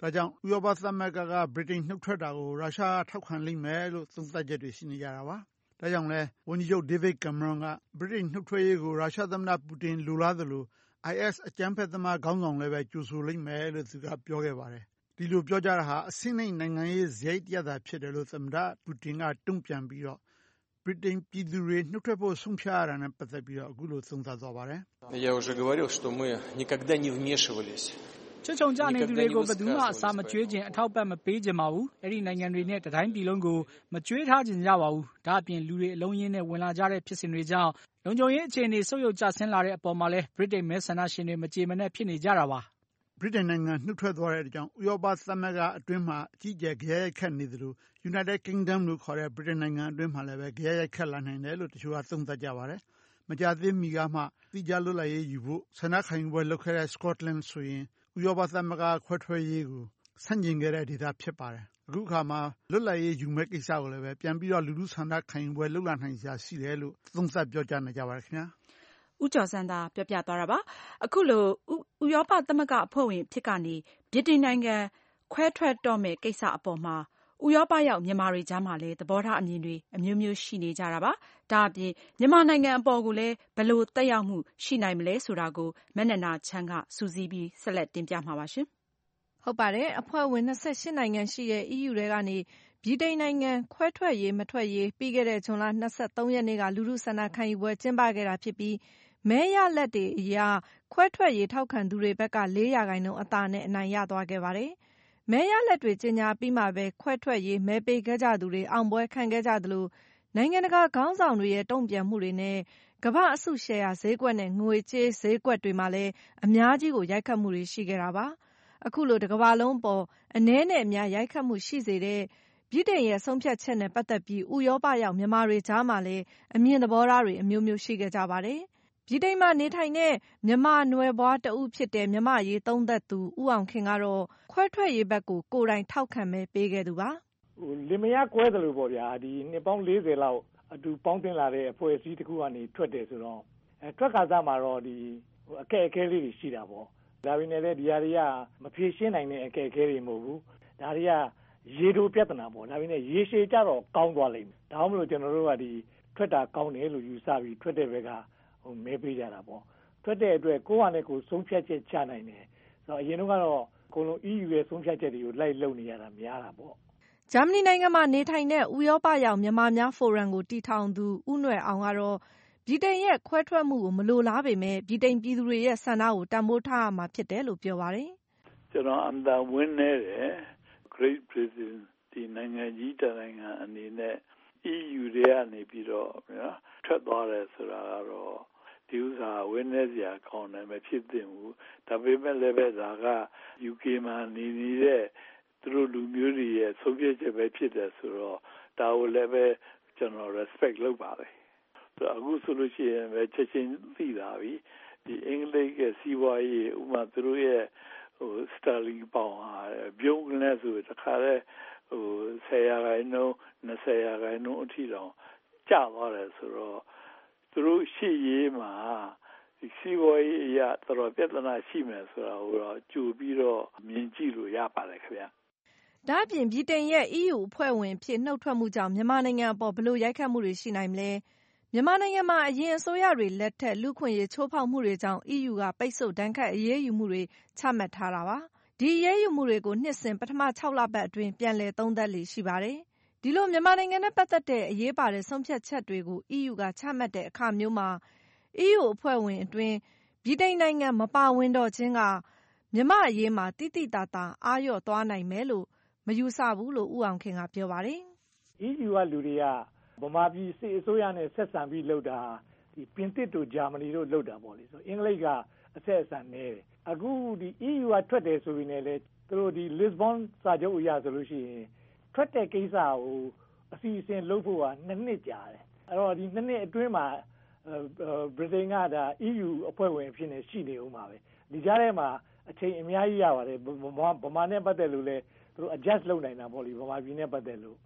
ဒါကြောင့်ဥရောပသမဂ္ဂကဗြိတိန်နှုတ်ထွက်တာကိုရုရှားကထောက်ခံလိမ့်မယ်လို့သုံးသပ်ချက်တွေရှိနေကြတာပါ။ဒါကြောင့်လဲဝန်ကြီးချုပ်ဒေးဗစ်ကင်မရွန်ကဗြိတိန်နှုတ်ထွက်ရေးကိုရုရှားသမ္မတပူတင်လိုလားသလို I S အကြမ်းဖက်သမားခေါင်းဆောင်လည်းပဲကြိုဆိုလိမ့်မယ်လို့သူကပြောခဲ့ပါတယ်။ဒီလိုပြောကြတာဟာအဆင့်နှိမ့်နိုင်ငံရေးစရိုက်တရားသာဖြစ်တယ်လို့သမ္မတပူတင်ကတုံ့ပြန်ပြီးတော့ဗြိတိန်ပြည်သူတွေနှုတ်ထွက်ဖို့ဆုံးဖြတ်ရတာနဲ့ပတ်သက်ပြီးတော့အခုလိုသုံးသပ်သွားပါတယ်။ Я уже говорил, что мы никогда не вмешивались. ချွတ်ချုံကြနေသူတွေကိုဘယ်သူမှအစာမကျွေးခြင်းအထောက်ပံ့မပေးခြင်းပါဘူး။အဲ့ဒီနိုင်ငံတွေနဲ့တတိုင်းပြည်လုံးကိုမကျွေးထားခြင်းကြပါဘူး။ဒါအပြင်လူတွေအလုံးရင်းနဲ့ဝင်လာကြတဲ့ဖြစ်စဉ်တွေကြောင့်လုံခြုံရေးအခြေအနေဆုတ်ယုတ်ကျဆင်းလာတဲ့အပေါ်မှာလဲဗြိတိန်မဲဆန္ဒရှင်တွေမကြေမနက်ဖြစ်နေကြတာပါ။ဗြိတိန်နိုင်ငံနှုတ်ထွက်သွားတဲ့အကြောင်းဥရောပသမဂ္ဂအတွင်းမှာအကြီးအကျယ်ကြရိုက်ခတ်နေသလို United Kingdom လို့ခေါ်တဲ့ဗြိတိန်နိုင်ငံအတွင်းမှာလည်းပဲကြရိုက်ခတ်လာနိုင်တယ်လို့တချို့ကသုံးသပ်ကြပါတယ်။မကြာသေးမီကမှသီးခြားလွတ်လပ်ရေးယူဖို့ဆန္ဒခံယူပွဲလုပ်ခဲ့တဲ့ Scotland ဆိုရင်ဥရောပသမဂ္ဂခွဲထွက်ရေးကိုဆန့်ကျင်ခဲ့တဲ့ဒေသဖြစ်ပါတယ်။အခုအခါမှာလွတ်လပ်ရေးယူမဲ့ကိစ္စကိုလည်းပဲပြန်ပြီးတော့လူလူဆန္ဒခံယူပွဲလုပ်လာနိုင်စရာရှိတယ်လို့သုံးသပ်ပြောကြားနေကြပါတယ်ခင်ဗျာ။ဦးကျော်စန်းသာပြောပြသွားတာပါ။အခုလိုဥရောပသမဂ္ဂအဖွဲ့ဝင်ဖြစ်ကနေဗြိတိန်နိုင်ငံခွဲထွက်တော့မဲ့ကိစ္စအပေါ်မှာဥရောပရောက်မြန်မာတွေကြားမှာလည်းသဘောထားအမြင်တွေအမျိုးမျိုးရှိနေကြတာပါ။ဒါအပြင်မြန်မာနိုင်ငံအပေါ်ကိုလည်းဘယ်လိုသက်ရောက်မှုရှိနိုင်မလဲဆိုတာကိုမနန္ဒာချမ်းကစူးစီးပြီးဆက်လက်တင်ပြမှာပါရှင်။ဟုတ်ပါတယ်။အဖွဲ့ဝင်၂၈နိုင်ငံရှိတဲ့ E U ထဲကနေဗြိတိန်နိုင်ငံခွဲထွက်ရေးမထွက်ရေးပြီးခဲ့တဲ့ဇွန်လ၂၃ရက်နေ့ကလူထုဆန္ဒခံယူပွဲကျင်းပခဲ့တာဖြစ်ပြီးမဲရလဒ်တွေအရခွဲထွက်ရေးထောက်ခံသူတွေဘက်က၄ရာခိုင်နှုန်းအသာနဲ့အနိုင်ရသွားခဲ့ပါတယ်။မဲရလဒ်တွေကြေညာပြီးမှပဲခွဲထွက်ရေးမဲပေးခဲ့ကြသူတွေအောင်ပွဲခံခဲ့ကြသလိုနိုင်ငံတကာခေါင်းဆောင်တွေရဲ့တုံ့ပြန်မှုတွေနဲ့ကမ္ဘာအစုရှယ်ယာဈေးကွက်နဲ့ငွေကြေးဈေးကွက်တွေမှာလည်းအများကြီးကိုရိုက်ခတ်မှုတွေရှိခဲ့တာပါ။အခုလိုတကမ္ဘာလုံးအပေါ်အနည်းနဲ့အများရိုက်ခတ်မှုရှိစေတဲ့ဗြိတိန်ရဲ့ဆုံးဖြတ်ချက်နဲ့ပတ်သက်ပြီးဥရောပရောက်မြန်မာတွေကြားမှာလည်းအမြင်သဘောထားတွေအမျိုးမျိုးရှိခဲ့ကြပါတယ်။ဗြိတိန်မှာနေထိုင်တဲ့မြန်မာနွယ်ဘွားတဦးဖြစ်တဲ့မြန်မာ့ရေးသုံးသပ်သူဦးအောင်ခင်ကတော့ခွဲထွက်ရေးဘက်ကိုကိုယ်တိုင်ထောက်ခံမဲပေးခဲ့သူပါ။လင်မယားကွဲတယ်လို့ပေါ့ဗျာဒီနှစ်ပေါင်း၄၀လောက်အတူပေါင်းတင်လာတဲ့အဖွဲ့အစည်းတစ်ခုကနေထွက်တယ်ဆိုတော့အဲထွက်ခါစားမှာတော့ဒီအခက်အခဲလေးတွေရှိတာပေါ့။ဒါပေမဲ့လည်းဒီဟာတွေကမဖြေရှင်းနိုင်တဲ့အခက်အခဲတွေမဟုတ်ဘူး။ဒါတွေကရေတိုပြဿနာပေါ့။ဒါပေမဲ့ရေရှည်ကြတော့ကောင်းသွားလိမ့်မယ်။ဒါမှမဟုတ်ကျွန်တော်တို့ကဒီထွက်တာကောင်းတယ်လို့ယူဆပြီးထွက်တဲ့ဘက်ကဟိုမဲပေးကြတာပေါ့ထွက်တဲ့အတွက်ကိုယ့်ဟာနဲ့ကိုယ်ဆုံးဖြတ်ချက်ချနိုင်တယ်ဆိုတော့အရင်ကတော့အကုန်လုံး E U ရဲ့ဆုံးဖြတ်ချက်တွေကိုလိုက်လုပ်နေရတာများတာပေါ့ဂျာမနီနိုင်ငံမှာနေထိုင်တဲ့ဥရောပရောက်မြန်မာများဖိုရမ်ကိုတည်ထောင်သူဦးနွယ်အောင်ကတော့ဗြိတိန်ရဲ့ခွဲထွက်မှုကိုမလိုလားပေမဲ့ဗြိတိန်ပြည်သူတွေရဲ့ဆန္ဒကိုတန်ဖိုးထားရမှာဖြစ်တယ်လို့ပြောပါတယ်ကျွန်တော်အမ်ဒါဝင်းနေတယ် Great Britain ဒီနိုင်ငံကြီးတနိုင်ငံအနေနဲ့ E U တွေကနေပြီးတော့နော်ထွက်သွားတယ်ဆိုတာကတော့ဒီဥစ္စာဝင်းနေစရာကောင်းတယ်မဖြစ်သင့်ဘူးဒါပေမဲ့လည်းပဲဒါက U K မှာနေနေတဲ့သူတို့လူမျိုးတွေရဲ့ဆုံးဖြတ်ချက်ပဲဖြစ်တယ်ဆိုတော့ဒါကိုလည်းပဲကျွန်တော် respect လုပ်ပါတယ်အခုဆိုလို့ရှိရင်ပဲချက်ချင်းသိတာပြီဒီအင်္ဂလိပ်ရဲ့စီးပွားရေးဥမာသူတို့ရဲ့ဟို sterling pound ဟာပြုံးကနေဆိုတခါလဲဟိုဆယ်ရာခိုင်နှုန်း၂၀ရာခိုင်နှုန်းအထိတောင်ကျသွားတယ်ဆိုတော့သူတို့ရှိရေးမှာဒီစီးပွားရေးအရာတော်တော်ပြဿနာရှိမယ်ဆိုတာကိုတော့ကြိုပြီးတော့မြင်ကြည့်လို့ရပါတယ်ခင်ဗျာဒါ့အပြင်ဗြိတိန်ရဲ့ E U အဖွဲ့ဝင်ဖြစ်နှုတ်ထွက်မှုကြောင့်မြန်မာနိုင်ငံအပေါ်ဘယ်လိုရိုက်ခတ်မှုတွေရှိနိုင်မလဲမြန်မာနိုင်ငံမှာအရင်အစိုးရတွေလက်ထက်လူခွင့်ရေးချိုးဖောက်မှုတွေကြောင့် E U ကပိတ်ဆို့ဒဏ်ခတ်အရေးယူမှုတွေချမှတ်ထားတာပါဒီအရေးယူမှုတွေကိုနှစ်စဉ်ပထမ၆လပတ်အတွင်းပြန်လည်သုံးသပ်လေ့ရှိပါတယ်ဒီလိုမြန်မာနိုင်ငံနဲ့ပတ်သက်တဲ့အရေးပါတဲ့ဆုံးဖြတ်ချက်တွေကို E U ကချမှတ်တဲ့အခါမျိုးမှာ E U အဖွဲ့ဝင်အတွင်းဗြိတိန်နိုင်ငံမပါဝင်တော့ခြင်းကမြန်မာအရေးမှာတိတိတသာအာရုံသွားနိုင်မယ်လို့မယူဆဘူးလို့ဦးအောင်ခင်ကပြောပါတယ် E U ကလူတွေကဗမာပြည်စစ်အစိုးရနဲ့ဆက်ဆံပြီးလုပ်တာဒီပြင်သစ်တို့ဂျာမနီတို့လုပ်တာပေါ့လေဆိုအင်္ဂလိပ်ကအဆက်အဆံနေတယ်အခုဒီ E U ကထွက်တယ်ဆိုပြီးနေလေသူတို့ဒီ Lisbon စာချုပ်အရဆိုလို့ရှိရင်ထွက်တဲ့ကိစ္စကိုအစီအစဉ်လုပ်ဖို့ကနှစ်နှစ်ကြာတယ်အဲ့တော့ဒီနှစ်နှစ်အတွင်းမှာဗြိတိန်ကဒါ E U အဖွဲ့ဝင်ဖြစ်နေရှိနေဦးမှာပဲဒီကြားထဲမှာအချိန်အများကြီးရပါတယ်ဗမာဗမာနဲ့ပတ်သက်လို့လဲသူတို့ adjust လုပ်နိုင်တာပေါ့လေဗမာပြည်နဲ့ပတ်သက်လို့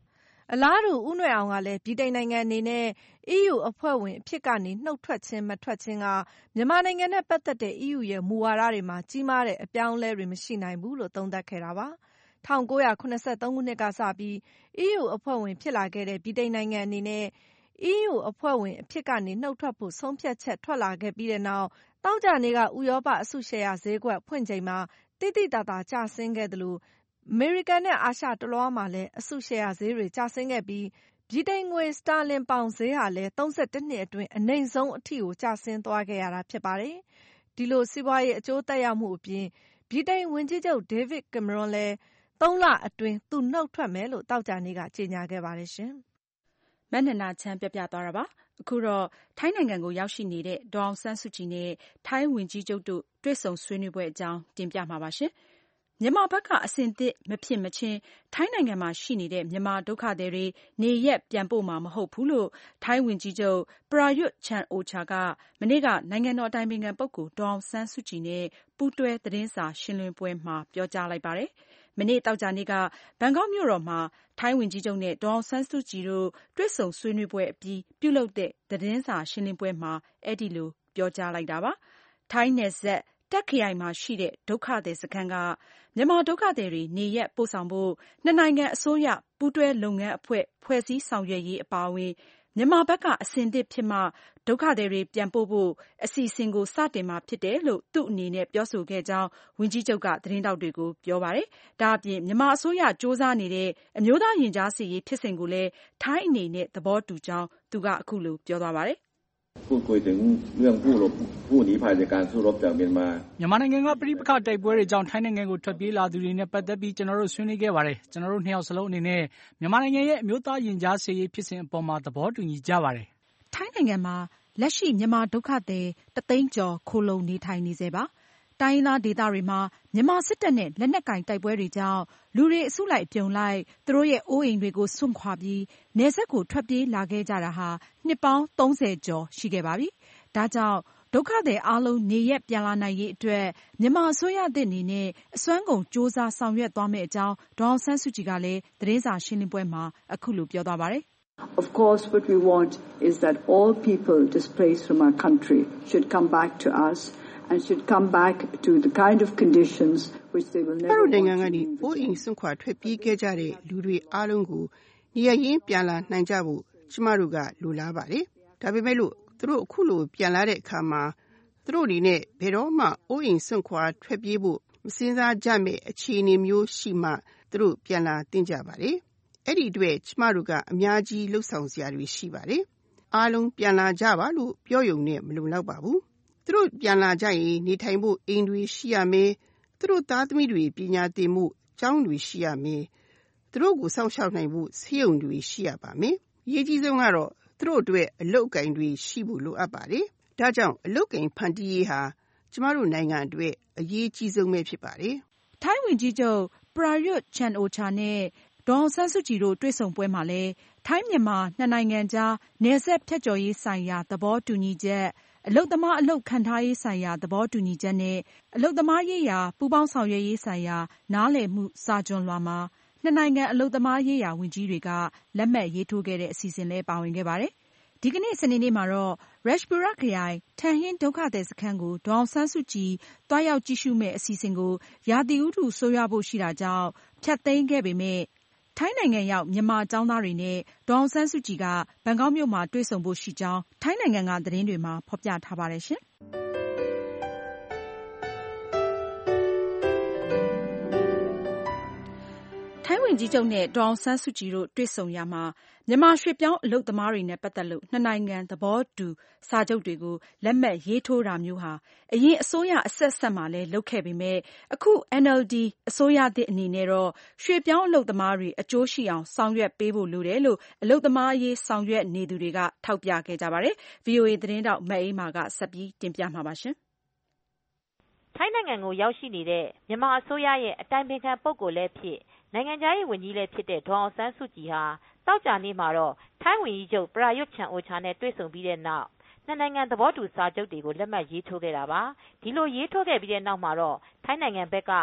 အလားတူဦးနွယ်အောင်ကလည်းဗြိတိန်နိုင်ငံအနေနဲ့ အီးယူ အဖွဲ့ဝင်အဖြစ်ကနေနှုတ်ထွက်ခြင်းမထွက်ခြင်းကမြန်မာနိုင်ငံနဲ့ပတ်သက်တဲ့ အီးယူရဲ့မူဝါဒတွေမှာကြီးမားတဲ့အပြောင်းအလဲတွေမရှိနိုင်ဘူးလို့သုံးသပ်ခဲ့တာပါ။၁၉၇၃ ခုနှစ်ကစပြီး အီးယူအဖွဲ့ဝင်ဖြစ်လာခဲ့တဲ့ဗြိတိန်နိုင်ငံအနေနဲ့ အီးယူအဖွဲ့ဝင်အဖြစ်ကနေနှုတ်ထွက်ဖို့ဆုံးဖြတ်ချက်ထွက်လာခဲ့ပြီးတဲ့နောက်သောကြာနေ့ကဥရောပအစုရှယ်ယာဈေးကွက်ဖွင့်ချိန်မှာသိသိသာသာကျဆင်းခဲ့သလိုအမေရိကန်နဲ့အာရှတလွှားမှာလည်းအစုရှယ်ယာဈေးတွေကျဆင်းခဲ့ပြီးဗြိတိန်ငွေစတာလင်ပေါင်ဈေးဟာလည်း၃၁နှစ်အတွင်းအနိမ့်ဆုံးအထိကိုကျဆင်းသွားခဲ့ရတာဖြစ်ပါတယ်။ဒီလိုစီးပွားရေးအကျိုးသက်ရောက်မှုအပြင်ဗြိတိန်ဝန်ကြီးချုပ်ဒေးဗစ်ကင်မရွန်းလည်းသုံးလအတွင်းသူနှုတ်ထွက်မယ်လို့သောကြာနေ့ကကြေညာခဲ့ပါတယ်ရှင်။မနန္နာချမ်းပြပြသွားတာပါ။အခုတော့ထိုင်းနိုင်ငံကိုရောက်ရှိနေတဲ့ဒေါ်အောင်ဆန်းစုကြည်နဲ့ထိုင်းဝန်ကြီးချုပ်တို့တွေ့ဆုံဆွေးနွေးပွဲအကြောင်းတင်ပြမှာပါရှင်။မြန်မာဘက်ကအဆင်သင့်မဖြစ်မချင်းထိုင်းနိုင်ငံမှာရှိနေတဲ့မြန်မာဒုက္ခသည်တွေနေရပ်ပြန်ပို့မှာမဟုတ်ဘူးလို့ထိုင်းဝန်ကြီးချုပ်ပရာယွတ်ချန်အိုချာကမနေ့ကနိုင်ငံတော်အတိုင်ပင်ခံပုဂ္ဂိုလ်ဒေါ်အောင်ဆန်းစုကြည်နဲ့ပူးတွဲသတင်းစာရှင်းလင်းပွဲမှာပြောကြားလိုက်ပါတယ်။မနေ့သောကြာနေ့ကဘန်ကောက်မြို့တော်မှာထိုင်းဝန်ကြီးချုပ်နဲ့ဒေါ်အောင်ဆန်းစုကြည်တို့တွေ့ဆုံဆွေးနွေးပွဲအပြီးပြုလုပ်တဲ့သတင်းစာရှင်းလင်းပွဲမှာအဲဒီလိုပြောကြားလိုက်တာပါ။ထိုင်းနယ်စပ်တာ့ခ်ခရိုင်မှာရှိတဲ့ဒုက္ခသည်စခန်းကမြန်မာဒုက္ခသည်တွေနေရပ်ပို့ဆောင်ဖို့နှစ်နိုင်ငံအစိုးရပူးတွဲလုပ်ငန်းအဖွဲ့ဖွဲ့စည်းဆောင်ရွက်ရေးအပါအဝင်မြန်မာဘက်ကအဆင်သင့်ဖြစ်မှဒုက္ခသည်တွေပြန်ပို့ဖို့အစီအစဉ်ကိုစတင်မှာဖြစ်တယ်လို့သူ့အနေနဲ့ပြောဆိုခဲ့ကြောင်းဝန်ကြီးချုပ်ကသတင်းထောက်တွေကိုပြောပါတယ်။ဒါအပြင်မြန်မာအစိုးရစ조사နေတဲ့အမျိုးသားရင်ကြားစေ့ရေးဖြစ်စဉ်ကိုလည်းထိုင်းအနေနဲ့သဘောတူကြောင်းသူကအခုလိုပြောသွားပါတယ်။พูดคุยถึงเรื่องผู้รบผู้หนีภัยจากการสู้รบจากเมียนมาမြန်မာနိုင်ငံကပြည်ပခတိုက်ပွဲတွေကြောင့်ထိုင်းနိုင်ငံကိုထွက်ပြေးလာသူတွေနဲ့ပတ်သက်ပြီးကျွန်တော်တို့ဆွေးနွေးခဲ့ပါတယ်ကျွန်တော်တို့နှစ်ယောက်စလုံးအနေနဲ့မြန်မာနိုင်ငံရဲ့အမျိုးသားရင်ကြားစေ့ရေးဖြစ်စဉ်အပေါ်မှာသဘောတူညီကြပါတယ်ထိုင်းနိုင်ငံမှာလက်ရှိမြန်မာဒုက္ခသည်တသိန်းကျော်ခိုလုံနေထိုင်နေစေပါတိုင်းရင်းသားဒေသတွေမှာမြန်မာစစ်တပ်နဲ့လက်နက်ကင်တိုက်ပွဲတွေကြောင့်လူတွေအစုလိုက်အပြုံလိုက်သူတို့ရဲ့အိုးအိမ်တွေကိုစွန့်ခွာပြီးနယ်စပ်ကိုထွက်ပြေးလာခဲ့ကြတာဟာနှစ်ပေါင်းသုံးဆယ်ကျော်ရှိခဲ့ပါပြီ။ဒါကြောင့်ဒုက္ခသည်အားလုံးနေရပ်ပြန်လာနိုင်ရေးအတွက်မြန်မာအစိုးရသစ်အနေနဲ့အစွမ်းကုန်စ조사ဆောင်ရွက်သွားမယ့်အကြောင်းဒေါ်အောင်ဆန်းစုကြည်ကလည်းသတင်းစာရှင်းလင်းပွဲမှာအခုလိုပြောသွားပါတယ်။ Of course, what we want is that all people displaced from our country should come back to us.and should come back to the kind of conditions which they will never want to. နိုင်ငံကနေအိုးအိမ်စွန့်ခွာထွက်ပြေးခဲ့ကြတဲ့လူတွေအားလုံးကိုနေရရင်ပြန်လာနိုင်ကြဖို့ကျမတို့ကလိုလားပါတယ်။ဒါပေမဲ့လို့သူတို့အခုလိုပြန်လာတဲ့အခါမှာသူတို့အနေနဲ့ဘယ်တော့မှအိုးအိမ်စွန့်ခွာထွက်ပြေးဖို့မစင်စားကြမဲ့အခြေအနေမျိုးရှိမှသူတို့ပြန်လာတင်ကြပါတယ်။အဲ့ဒီအတွက်ကျမတို့ကအများကြီးလှုပ်ဆောင်စရာတွေရှိပါတယ်။အားလုံးပြန်လာကြပါလို့ပြောရုံနဲ့မလုံလောက်ပါဘူး။သူတို့ပြန်လာကြရင်နေထိုင်ဖို့အိမ်တွေရှိရမယ်။သူတို့သားသမီးတွေပညာသင်မှုကျောင်းတွေရှိရမယ်။သူတို့ကိုစောင့်ရှောက်နိုင်ဖို့ဆေးရုံတွေရှိရပါမယ်။အရေးကြီးဆုံးကတော့သူတို့အတွက်အလုပ်အကင်တွေရှိဖို့လိုအပ်ပါတယ်။ဒါကြောင့်အလုပ်ကင်ဖန်တီးရေးဟာကျမတို့နိုင်ငံအတွက်အရေးကြီးဆုံးပဲဖြစ်ပါတယ်။ထိုင်းဝန်ကြီးချုပ်ပရာယွတ်ချန်အိုချာနဲ့ဒေါ်အောင်ဆန်းစုကြည်တို့တွေ့ဆုံပွဲမှာလည်းထိုင်းမြန်မာနှစ်နိုင်ငံကြားနယ်စပ်ဖြတ်ကျော်ရေးဆိုင်ရာသဘောတူညီချက်အလုပ်သမားအလုပ်ခံထားရေးဆိုင်ရာသဘောတူညီချက်နဲ့အလုပ်သမားရေးရာပူးပေါင်းဆောင်ရွက်ရေးဆိုင်ရာနားလည်မှုစာချွန်လွှာမှာနှစ်နိုင်ငံအလုပ်သမားရေးရာဝန်ကြီးတွေကလက်မှတ်ရေးထိုးခဲ့တဲ့အစီအစဉ်လည်းပါဝင်ခဲ့ပါတယ်။ဒီကနေ့စနေနေ့မှာတော့ရက်ရှ်ပူရခရိုင်ထန်ဟင်းဒုက္ခသည်စခန်းကိုဒေါ်အောင်ဆန်းစုကြည်တွားရောက်ကြည့်ရှုမဲ့အစီအစဉ်ကိုရာသီဥတုဆိုးရွားဖို့ရှိတာကြောင့်ဖျက်သိမ်းခဲ့ပေမဲ့ထိုင်းနိုင်ငံရောက်မြန်မာကျောင်းသားတွေနဲ့ဒေါ်အောင်ဆန်းစုကြည်ကဘန်ကောက်မြို့မှာတွေ့ဆုံဖို့ရှိကြောင်းထိုင်းနိုင်ငံကသတင်းတွေမှာဖော်ပြထားပါတယ်ရှင်။ထိုင်းဝန်ကြီးချုပ်နဲ့ဒေါ်အောင်ဆန်းစုကြည်တို့တွေ့ဆုံရာမှာမြန်မာရွှေ့ပြောင်းအလုပ်သမားတွေနဲ့ပတ်သက်လို့နှစ်နိုင်ငံသဘောတူစာချုပ်တွေကိုလက်မှတ်ရေးထိုးတာမျိုးဟာအရင်အစိုးရအဆက်ဆက်မှာလည်းလုပ်ခဲ့ပေမဲ့အခု အန် အယ်လ် ဒီ အစိုးရသစ်အနေနဲ့တော့ရွှေ့ပြောင်းအလုပ်သမားတွေအကျိုးရှိအောင်ဆောင်ရွက်ပေးဖို့လိုတယ်လို့အလုပ်သမားအရေးဆောင်ရွက်နေသူတွေကထောက်ပြခဲ့ကြပါတယ်။ ဗွီအိုအေသတင်းထောက်မအေးမာကဆက်ပြီးတင်ပြမှာပါရှင်။ထိုင်းနိုင်ငံကိုရောက်ရှိနေတဲ့မြန်မာအစိုးရရဲ့အတိုင်ပင်ခံပုဂ္ဂိုလ်လည်းဖြစ်နိုင်ငံခြားရေးဝန်ကြီးလည်းဖြစ်တဲ့ဒေါ်အောင်ဆန်းစုကြည်ဟာသောကြာနေ့မှာတော့ထိုင်းဝန်ကြီးချုပ်ပရာယွတ်ချန်အိုချာနဲ့တွေ့ဆုံပြီးတဲ့နောက်နှစ်နိုင်ငံသဘောတူစာချုပ်တွေကိုလက်မှတ်ရေးထိုးခဲ့တာပါ။ဒီလိုရေးထိုးခဲ့ပြီးတဲ့နောက်မှာတော့ထိုင်းနိုင်ငံဘက်ကမ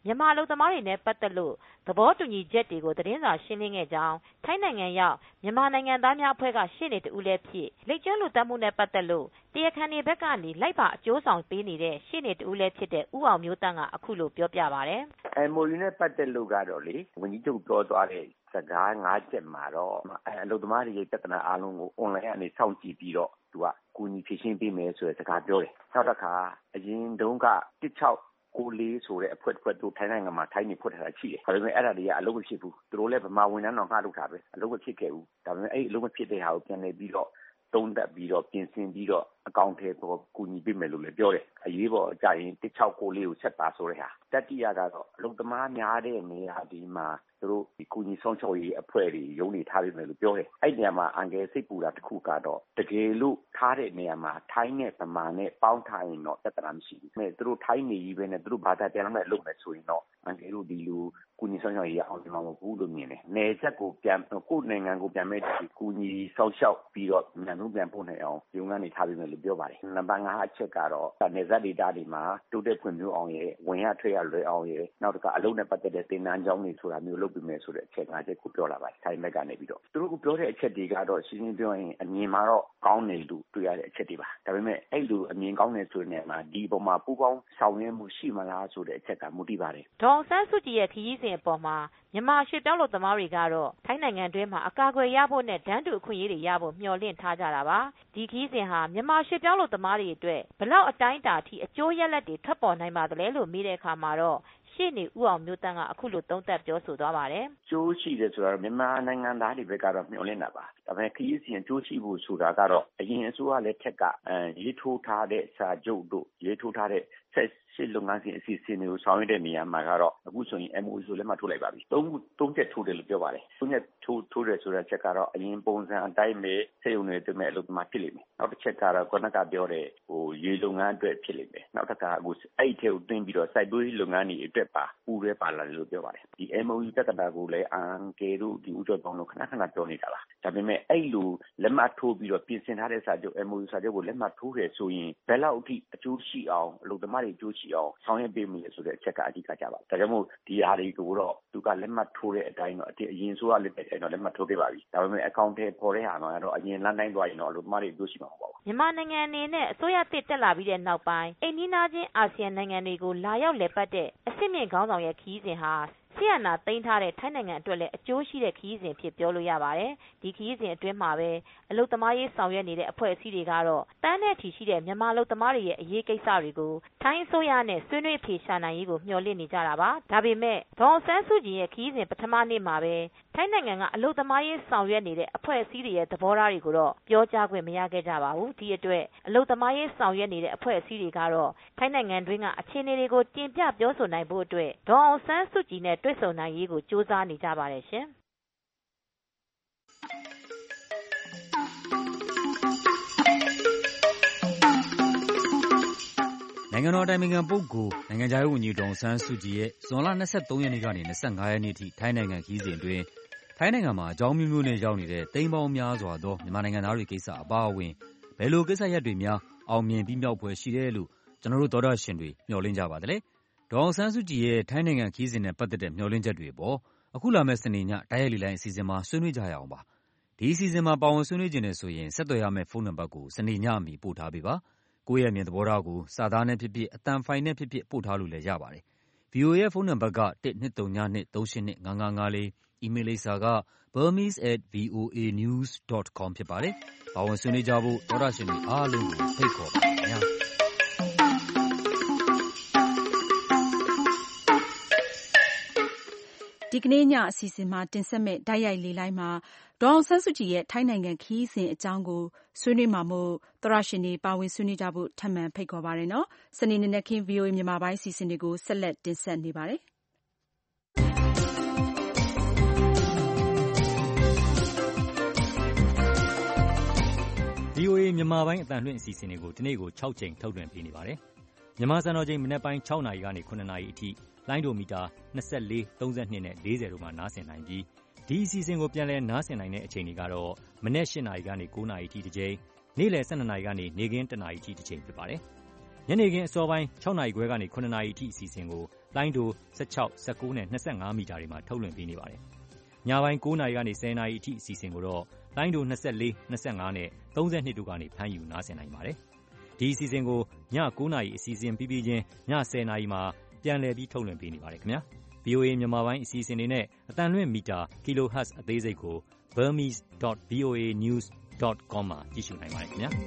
မြန်မာအလုပ်သမားတွေနဲ့ပတ်သက်လို့သဘောတူညီချက်တွေကိုသတင်းစာရှင်းလင်းခဲ့ကြောင်းထိုင်းနိုင်ငံရောက်မြန်မာနိုင်ငံသားများအဖွဲ့ကရှေ့နေတဦးလည်းဖြစ်လိပ်ကျွန်းလူသတ်မှုနဲ့ပတ်သက်လို့တရားခံတွေဘက်ကနေလိုက်ပါအကျိုးဆောင်ပေးနေတဲ့ရှေ့နေတဦးလည်းဖြစ်တဲ့ဦးအောင်မျိုးတန်းကအခုလိုပြောပြပါတယ်။ M O U နဲ့ပတ်သက်လို့ကတော့လေဝန်ကြီးချုပ်ပြောသွားတဲ့စကား၅ချက်မှာတော့အလုပ်သမားတွေရဲ့ပြဿနာအားလုံးကို online ကနေစောင့်ကြည့်ပြီးတော့သူကကူညီဖြေရှင်းပေးမယ်ဆိုတဲ့စကားပြောတယ်။နောက်တစ်ခါအရင်တုန်းကတစ်ချောက်ကိုလေးဆိုတဲ့အဖွဲ့တစ်ဖွဲ့တို့ထိုင်းနိုင်ငံမှာထိုင်းနေဖွင့်ထားတာရှိတယ်။ဒါပေမဲ့အဲ့ဒါတွေကအလုပ်မဖြစ်ဘူး။သူတို့လည်းဗမာဝန်ထမ်းတော်ငှားလုပ်တာပဲအလုပ်မဖြစ်ခဲ့ဘူး။ဒါပေမဲ့အဲ့အလုပ်မဖြစ်တဲ့ဟာကိုပြန်နေပြီးတော့သုံးသပ်ပြီးတော့ပြင်ဆင်ပြီးတော့အကောင့်ထဲပေါ်ကူညီပေးမယ်လို့လည်းပြောတယ်။အရေးပေါ်ကြရင်တစ်ချောက်ကိုလေးကိုဆက်ပါဆိုတဲ့ဟာတတိယကတော့အလုပ်သမားများတဲ့နေရာဒီမှာသူတို့ဒီကူညီဆောင်ချုပ်ရေးအဖွဲ့တွေရုံးနေထားပေးမယ်လို့ပြောတယ်။အဲ့ဒီနေရာမှာအန်ကယ်စိတ်ပူတာတစ်ခုကတော့တကယ်လို့ထားတဲ့နေရာမှာထိုင်းနဲ့ဗမာနဲ့ပေါင်းထားရင်တော့ပြဿနာမရှိဘူး။မဲ့သူတို့ထိုင်းနေကြီးပဲနဲ့သူတို့ဘာသာပြန်လာလုပ်မယ်ဆိုရင်တော့အန်ကယ်တို့ဒီလိုကူညီဆောင်ချုပ်ရေးအောင်ဒီမှာမဟုတ်ဘူးလို့မြင်တယ်။နယ်စပ်ကိုပြန်ကိုယ်နိုင်ငံကိုပြန်မဲ့ဒီကူညီဆောင်ချုပ်ပြီးတော့မြန်လို့ပြန်ပို့နိုင်အောင်ရုံးကနေထားပေးမယ်လို့ပြောပါတယ်။နံပါတ်၅အချက်ကတော့နယ်စပ်ဒေသတွေမှာတိုးတက်ဖွံ့ဖြိုးအောင်ရဲ့ဝင်ရထွက်ရလွယ်အောင်ရဲ့နောက်တစ်ခါအလုပ်နဲ့ပတ်သက်တဲ့သင်တန်းကျောင်းတွေဆိုတာမျိုးလုပ်ပေးမယ်ဆိုတဲ့အချက်၅ချက်ကိုပြောလာပါတယ်ထိုင်းဘက်ကနေပြီးတော့သူတို့ကပြောတဲ့အချက်တွေကတော့ရှင်းရှင်းပြောရင်အမြင်မှာတော့ကောင်းတယ်လို့တွေ့ရတဲ့အချက်တွေပါဒါပေမဲ့အဲ့လိုအမြင်ကောင်းတယ်ဆိုတဲ့နေရာမှာဒီပုံမှာပူပေါင်းဆောင်ရွက်မှုရှိမလားဆိုတဲ့အချက်ကမူတည်ပါတယ်ဒေါ်ဆန်းစုကြည်ရဲ့ခရီးစဉ်အပေါ်မှာမြန်မာရွှေပြောင်းလုပ်သမားတွေကတော့ထိုင်းနိုင်ငံတွင်းမှာအကာအကွယ်ရဖို့နဲ့တန်းတူအခွင့်အရေးတွေရဖို့မျှော်လင့်ထားကြတာပါဒီခရီးစဉ်ဟာမြန်မာရွှေပြောင်းလုပ်သမားတွေအတွက်ဘလောက်အတိုင်းအတာအထိအကျိုးရလဒ်တွေထွက်ပေါ်နိုင်ပါသလဲလို့မေးတဲ့အခါမှာတော့ရှေ့နေဦးအောင်မျိုးတန်းကအခုလိုသုံးသပ်ပြောဆိုသွားပါတယ်။ကျိုးရှိတယ်ဆိုတော့မြန်မာနိုင်ငံသားတွေဘက်ကတော့မျှော်လင့်တာပါ။ဒါပေမဲ့ခရီးစဉ်ကျိုးရှိဖို့ဆိုတာကတော့အရင်အစိုးရလက်ထက်ကအဲရေးထိုးထားတဲ့စာချုပ်တို့ရေးထိုးထားတဲ့ဆက်ရှိလုပ်ငန်းစဉ်အစီအစဉ်တွေကိုဆောင်ရွက်တဲ့နေရာမှာကတော့အခုဆိုရင် M O U ဆိုလက်မှတ်ထိုးလိုက်ပါပြီ။သုံးခုသုံးချက်ထိုးတယ်လို့ပြောပါတယ်။သုံးချက်ထိုးထိုးတယ်ဆိုတဲ့ချက်ကတော့အရင်ပုံစံအတိုင်းပဲစေုံနေတယ်မဲ့အလုပ်သမားဖြစ်လိမ့်မယ်။နောက်တစ်ချက်ကတော့ခုနကပြောတဲ့ဟိုရေလုပ်ငန်းအတွက်ဖြစ်လိမ့်မယ်။နောက်တစ်ခါအခုအဲ့ထဲကိုတင်ပြီးတော့စိုက်ပျိုးရေးလုပ်ငန်းတွေအတွက်ပါပူရဲပါလာတယ်လို့ပြောပါတယ်။ဒီ M O U ပြဿနာကိုလည်းအန်ကေတို့ဒီဥကျော်ပေါင်းတို့ခဏခဏပြောနေတာပါ။ဒါပေမဲ့အဲ့လိုလက်မှတ်ထိုးပြီးတော့ပြင်ဆင်ထားတဲ့စာချုပ် M O U စာချုပ်ကိုလက်မှတ်ထိုးတယ်ဆိုရင်ဘယ်လောက်အထိအကျိုးရှိအောင်အလုပ်သမားတွေအကျိုးရှိအောင်ဆောင်ရွက်ပေးမလဲဆိုတဲ့အချက်ကအဓိကကြပါဒါကြောင့်မို့ဒီဟာတွေကိုတော့သူကလက်မှတ်ထိုးတဲ့အတိုင်းတော့အရင်ဆိုရလက်တဲ့အတိုင်းတော့လက်မှတ်ထိုးခဲ့ပါပြီဒါပေမဲ့အကောင့်ထဲပေါ်တဲ့ဟာတော့အရင်လမ်းတိုင်းသွားရင်တော့အလုပ်သမားတွေအကျိုးရှိမှာမဟုတ်ပါဘူးမြန်မာနိုင်ငံအနေနဲ့အစိုးရသစ်တက်လာပြီးတဲ့နောက်ပိုင်းအိမ်နီးနားချင်းအာဆီယံနိုင်ငံတွေကိုလာရောက်လည်ပတ်တဲ့အဆင့်မြင့်ခေါင်းဆောင်ရဲ့ခရီးစဉ်ဟာဆီယနာသိမ်းထားတဲ့ထိုင်းနိုင်ငံအတွက်လည်းအကျိုးရှိတဲ့ခရီးစဉ်ဖြစ်ပြောလို့ရပါတယ်ဒီခရီးစဉ်အတွင်းမှာပဲအလုပ်သမားရေးဆောင်ရွက်နေတဲ့အဖွဲ့အစည်းတွေကတော့တန်းနဲ့ထီရှိတဲ့မြန်မာအလုပ်သမားတွေရဲ့အရေးကိစ္စတွေကိုထိုင်းအစိုးရနဲ့ဆွေးနွေးဖြေရှာနိုင်ရေးကိုမျှော်လင့်နေကြတာပါဒါပေမဲ့ဒေါ်ဆန်းစုကြည်ရဲ့ခရီးစဉ်ပထမနေ့မှာပဲထိုင်းနိုင်ငံကအလုပ်သမားရေးဆောင်ရွက်နေတဲ့အဖွဲ့အစည်းတွေရဲ့သဘောထားတွေကိုတော့ပြောကြားခွင့်မရခဲ့ကြပါဘူးဒီအတွက်အလုပ်သမားရေးဆောင်ရွက်နေတဲ့အဖွဲ့အစည်းတွေကတော့ထိုင်းနိုင်ငံတွင်းကအခြေအနေတွေကိုတင်ပြပြောဆိုနိုင်ဖို့အတွက်ဒေါ်ဆန်းစုကြည်နဲ့တွေ့ဆုံနိုင်ရေးကိုစ조사နေကြပါတယ်ရှင်နိုင်ငံတော်အတိုင်ပင်ခံပုဂ္ဂိုလ်နိုင်ငံခြားရေးဝန်ကြီးဒေါ်ဆန်းစုကြည်ရဲ့ဇွန်လ၂၃ရက်နေ့ကနေ၂၅ရက်နေ့ထိထိုင်းနိုင်ငံခရီးစဉ်အတွင်းထိုင်းနိုင်ငံမှာအကြောင်းမျိုးမျိုးနဲ့ရောက်နေတဲ့သိန်းပေါင်းများစွာသောမြန်မာနိုင်ငံသားတွေကိစ္စအပါအဝင်ဘယ်လိုကိစ္စရပ်တွေများအောင်မြင်ပြီးမြောက်ပွဲရှိတယ်လို့ကျွန်တော်တို့သောတာရှင်တွေမျှော်လင့်ကြပါသလဲဒေါ်ဆန်းစုကြည်ရဲ့ထိုင်းနိုင်ငံခရီးစဉ်နဲ့ပတ်သက်တဲ့မျှော်လင့်ချက်တွေပေါ်အခုလာမယ့်စနေညတိုက်ရိုက်လေလိုင်းအစီအစဉ်မှာဆွေးနွေးကြရအောင်ပါဒီအစီအစဉ်မှာပါဝင်ဆွေးနွေးခြင်းနဲ့ဆိုရင်ဆက်သွယ်ရမယ့်ဖုန်းနံပါတ်ကိုစနေညအမီပို့ထားပေးပါကိုယ့်ရဲ့အမြင်သဘောထားကိုစာသားနဲ့ဖြစ်ဖြစ်အသံဖိုင်နဲ့ဖြစ်ဖြစ်ပို့ထားလို့လည်းရပါတယ် ဗီအိုအေ ရဲ့ဖုန်းနံပါတ်ကတစ်နှစ်သုံးညနှစ်သုံးရှစ်နှစ်ငါးငါးငါးလေးအီးမေးလ်လိပ်စာက burmese at voanews dot com ဖြစ်ပါတယ်ပါဝင်ဆွေးနွေးကြဖို့သောတာရှင်တွေအားလုံးကိုဖိတ်ခေါ်ပါခင်ဗျာဒီကနေ့ညအစီအစဉ်မှာတင်ဆက်မဲ့တိုက်ရိုက်လေလိုင်းမှာဒေါ်အောင်ဆန်းစုကြည်ရဲ့ထိုင်းနိုင်ငံခရီးစဉ်အကြောင်းကိုဆွေးနွေးမှာမို့သောရရှင်တွေပါဝင်ဆွေးနွေးကြဖို့ထပ်မံဖိတ်ခေါ်ပါရနော်စနေနေ့နဲ့ခင်း ဗီအိုအေ မြန်မာပိုင်းအစီအစဉ်တွေကိုဆက်လက်တင်ဆက်နေပါတယ်ဗီအိုအေ မြန်မာပိုင်းအသံလွှင့်အစီအစဉ်တွေကိုဒီနေ့ကို၆ချိန်ထုတ်လွှင့်ပေးနေပါတယ်မြန်မာစံတော်ချိန်မနက်ပိုင်း၆နာရီကနေခုနှစ်နာရီအထိလိုင်းဒိုမီတာ၂၄၊၃၂နဲ့၄၀တို့မှာနားဆင်နိုင်ပြီးဒီအစီအစဉ်ကိုပြန်လည်နားဆင်နိုင်တဲ့အချိန်တွေကတော့မနက်၈နာရီကနေ၉နာရီအထိတစ်ချိန်နေ့လယ်၁၂နာရီကနေနေ့ခင်း၁နာရီအထိတစ်ချိန်ဖြစ်ပါတယ်ညနေခင်းအစောပိုင်း၆နာရီခွဲကနေခုနှစ်နာရီအထိအစီအစဉ်ကိုလိုင်းဒို၁၆ ၁၉နဲ့၂၅မီတာတွေမှာထုတ်လွှင့်ပေးနေပါတယ်။ညပိုင်း၉နာရီကနေ၁၀နာရီအထိအစီအစဉ်ကိုတော့လိုင်းဒို၂၄ ၂၅နဲ့၃၂တို့ကနေဖမ်းယူနားဆင်နိုင်ပါတယ်။ဒီအစီအစဉ်ကိုည၉နာရီအစီအစဉ်ပြီးပြီးချင်းည၁၀နာရီမှာပြန်လည်ပြီးထုတ်လွှင့်ပေးနေပါတယ်ခင်ဗျာ။ဗွီအိုအေ မြန်မာပိုင်းအစီအစဉ်တွေနဲ့အသံလွှင့်မီတာ kilohertz အသေးစိတ်ကို burmese dot voa news dot com မှာကြည့်ရှုနိုင်ပါတယ်ခင်ဗျာ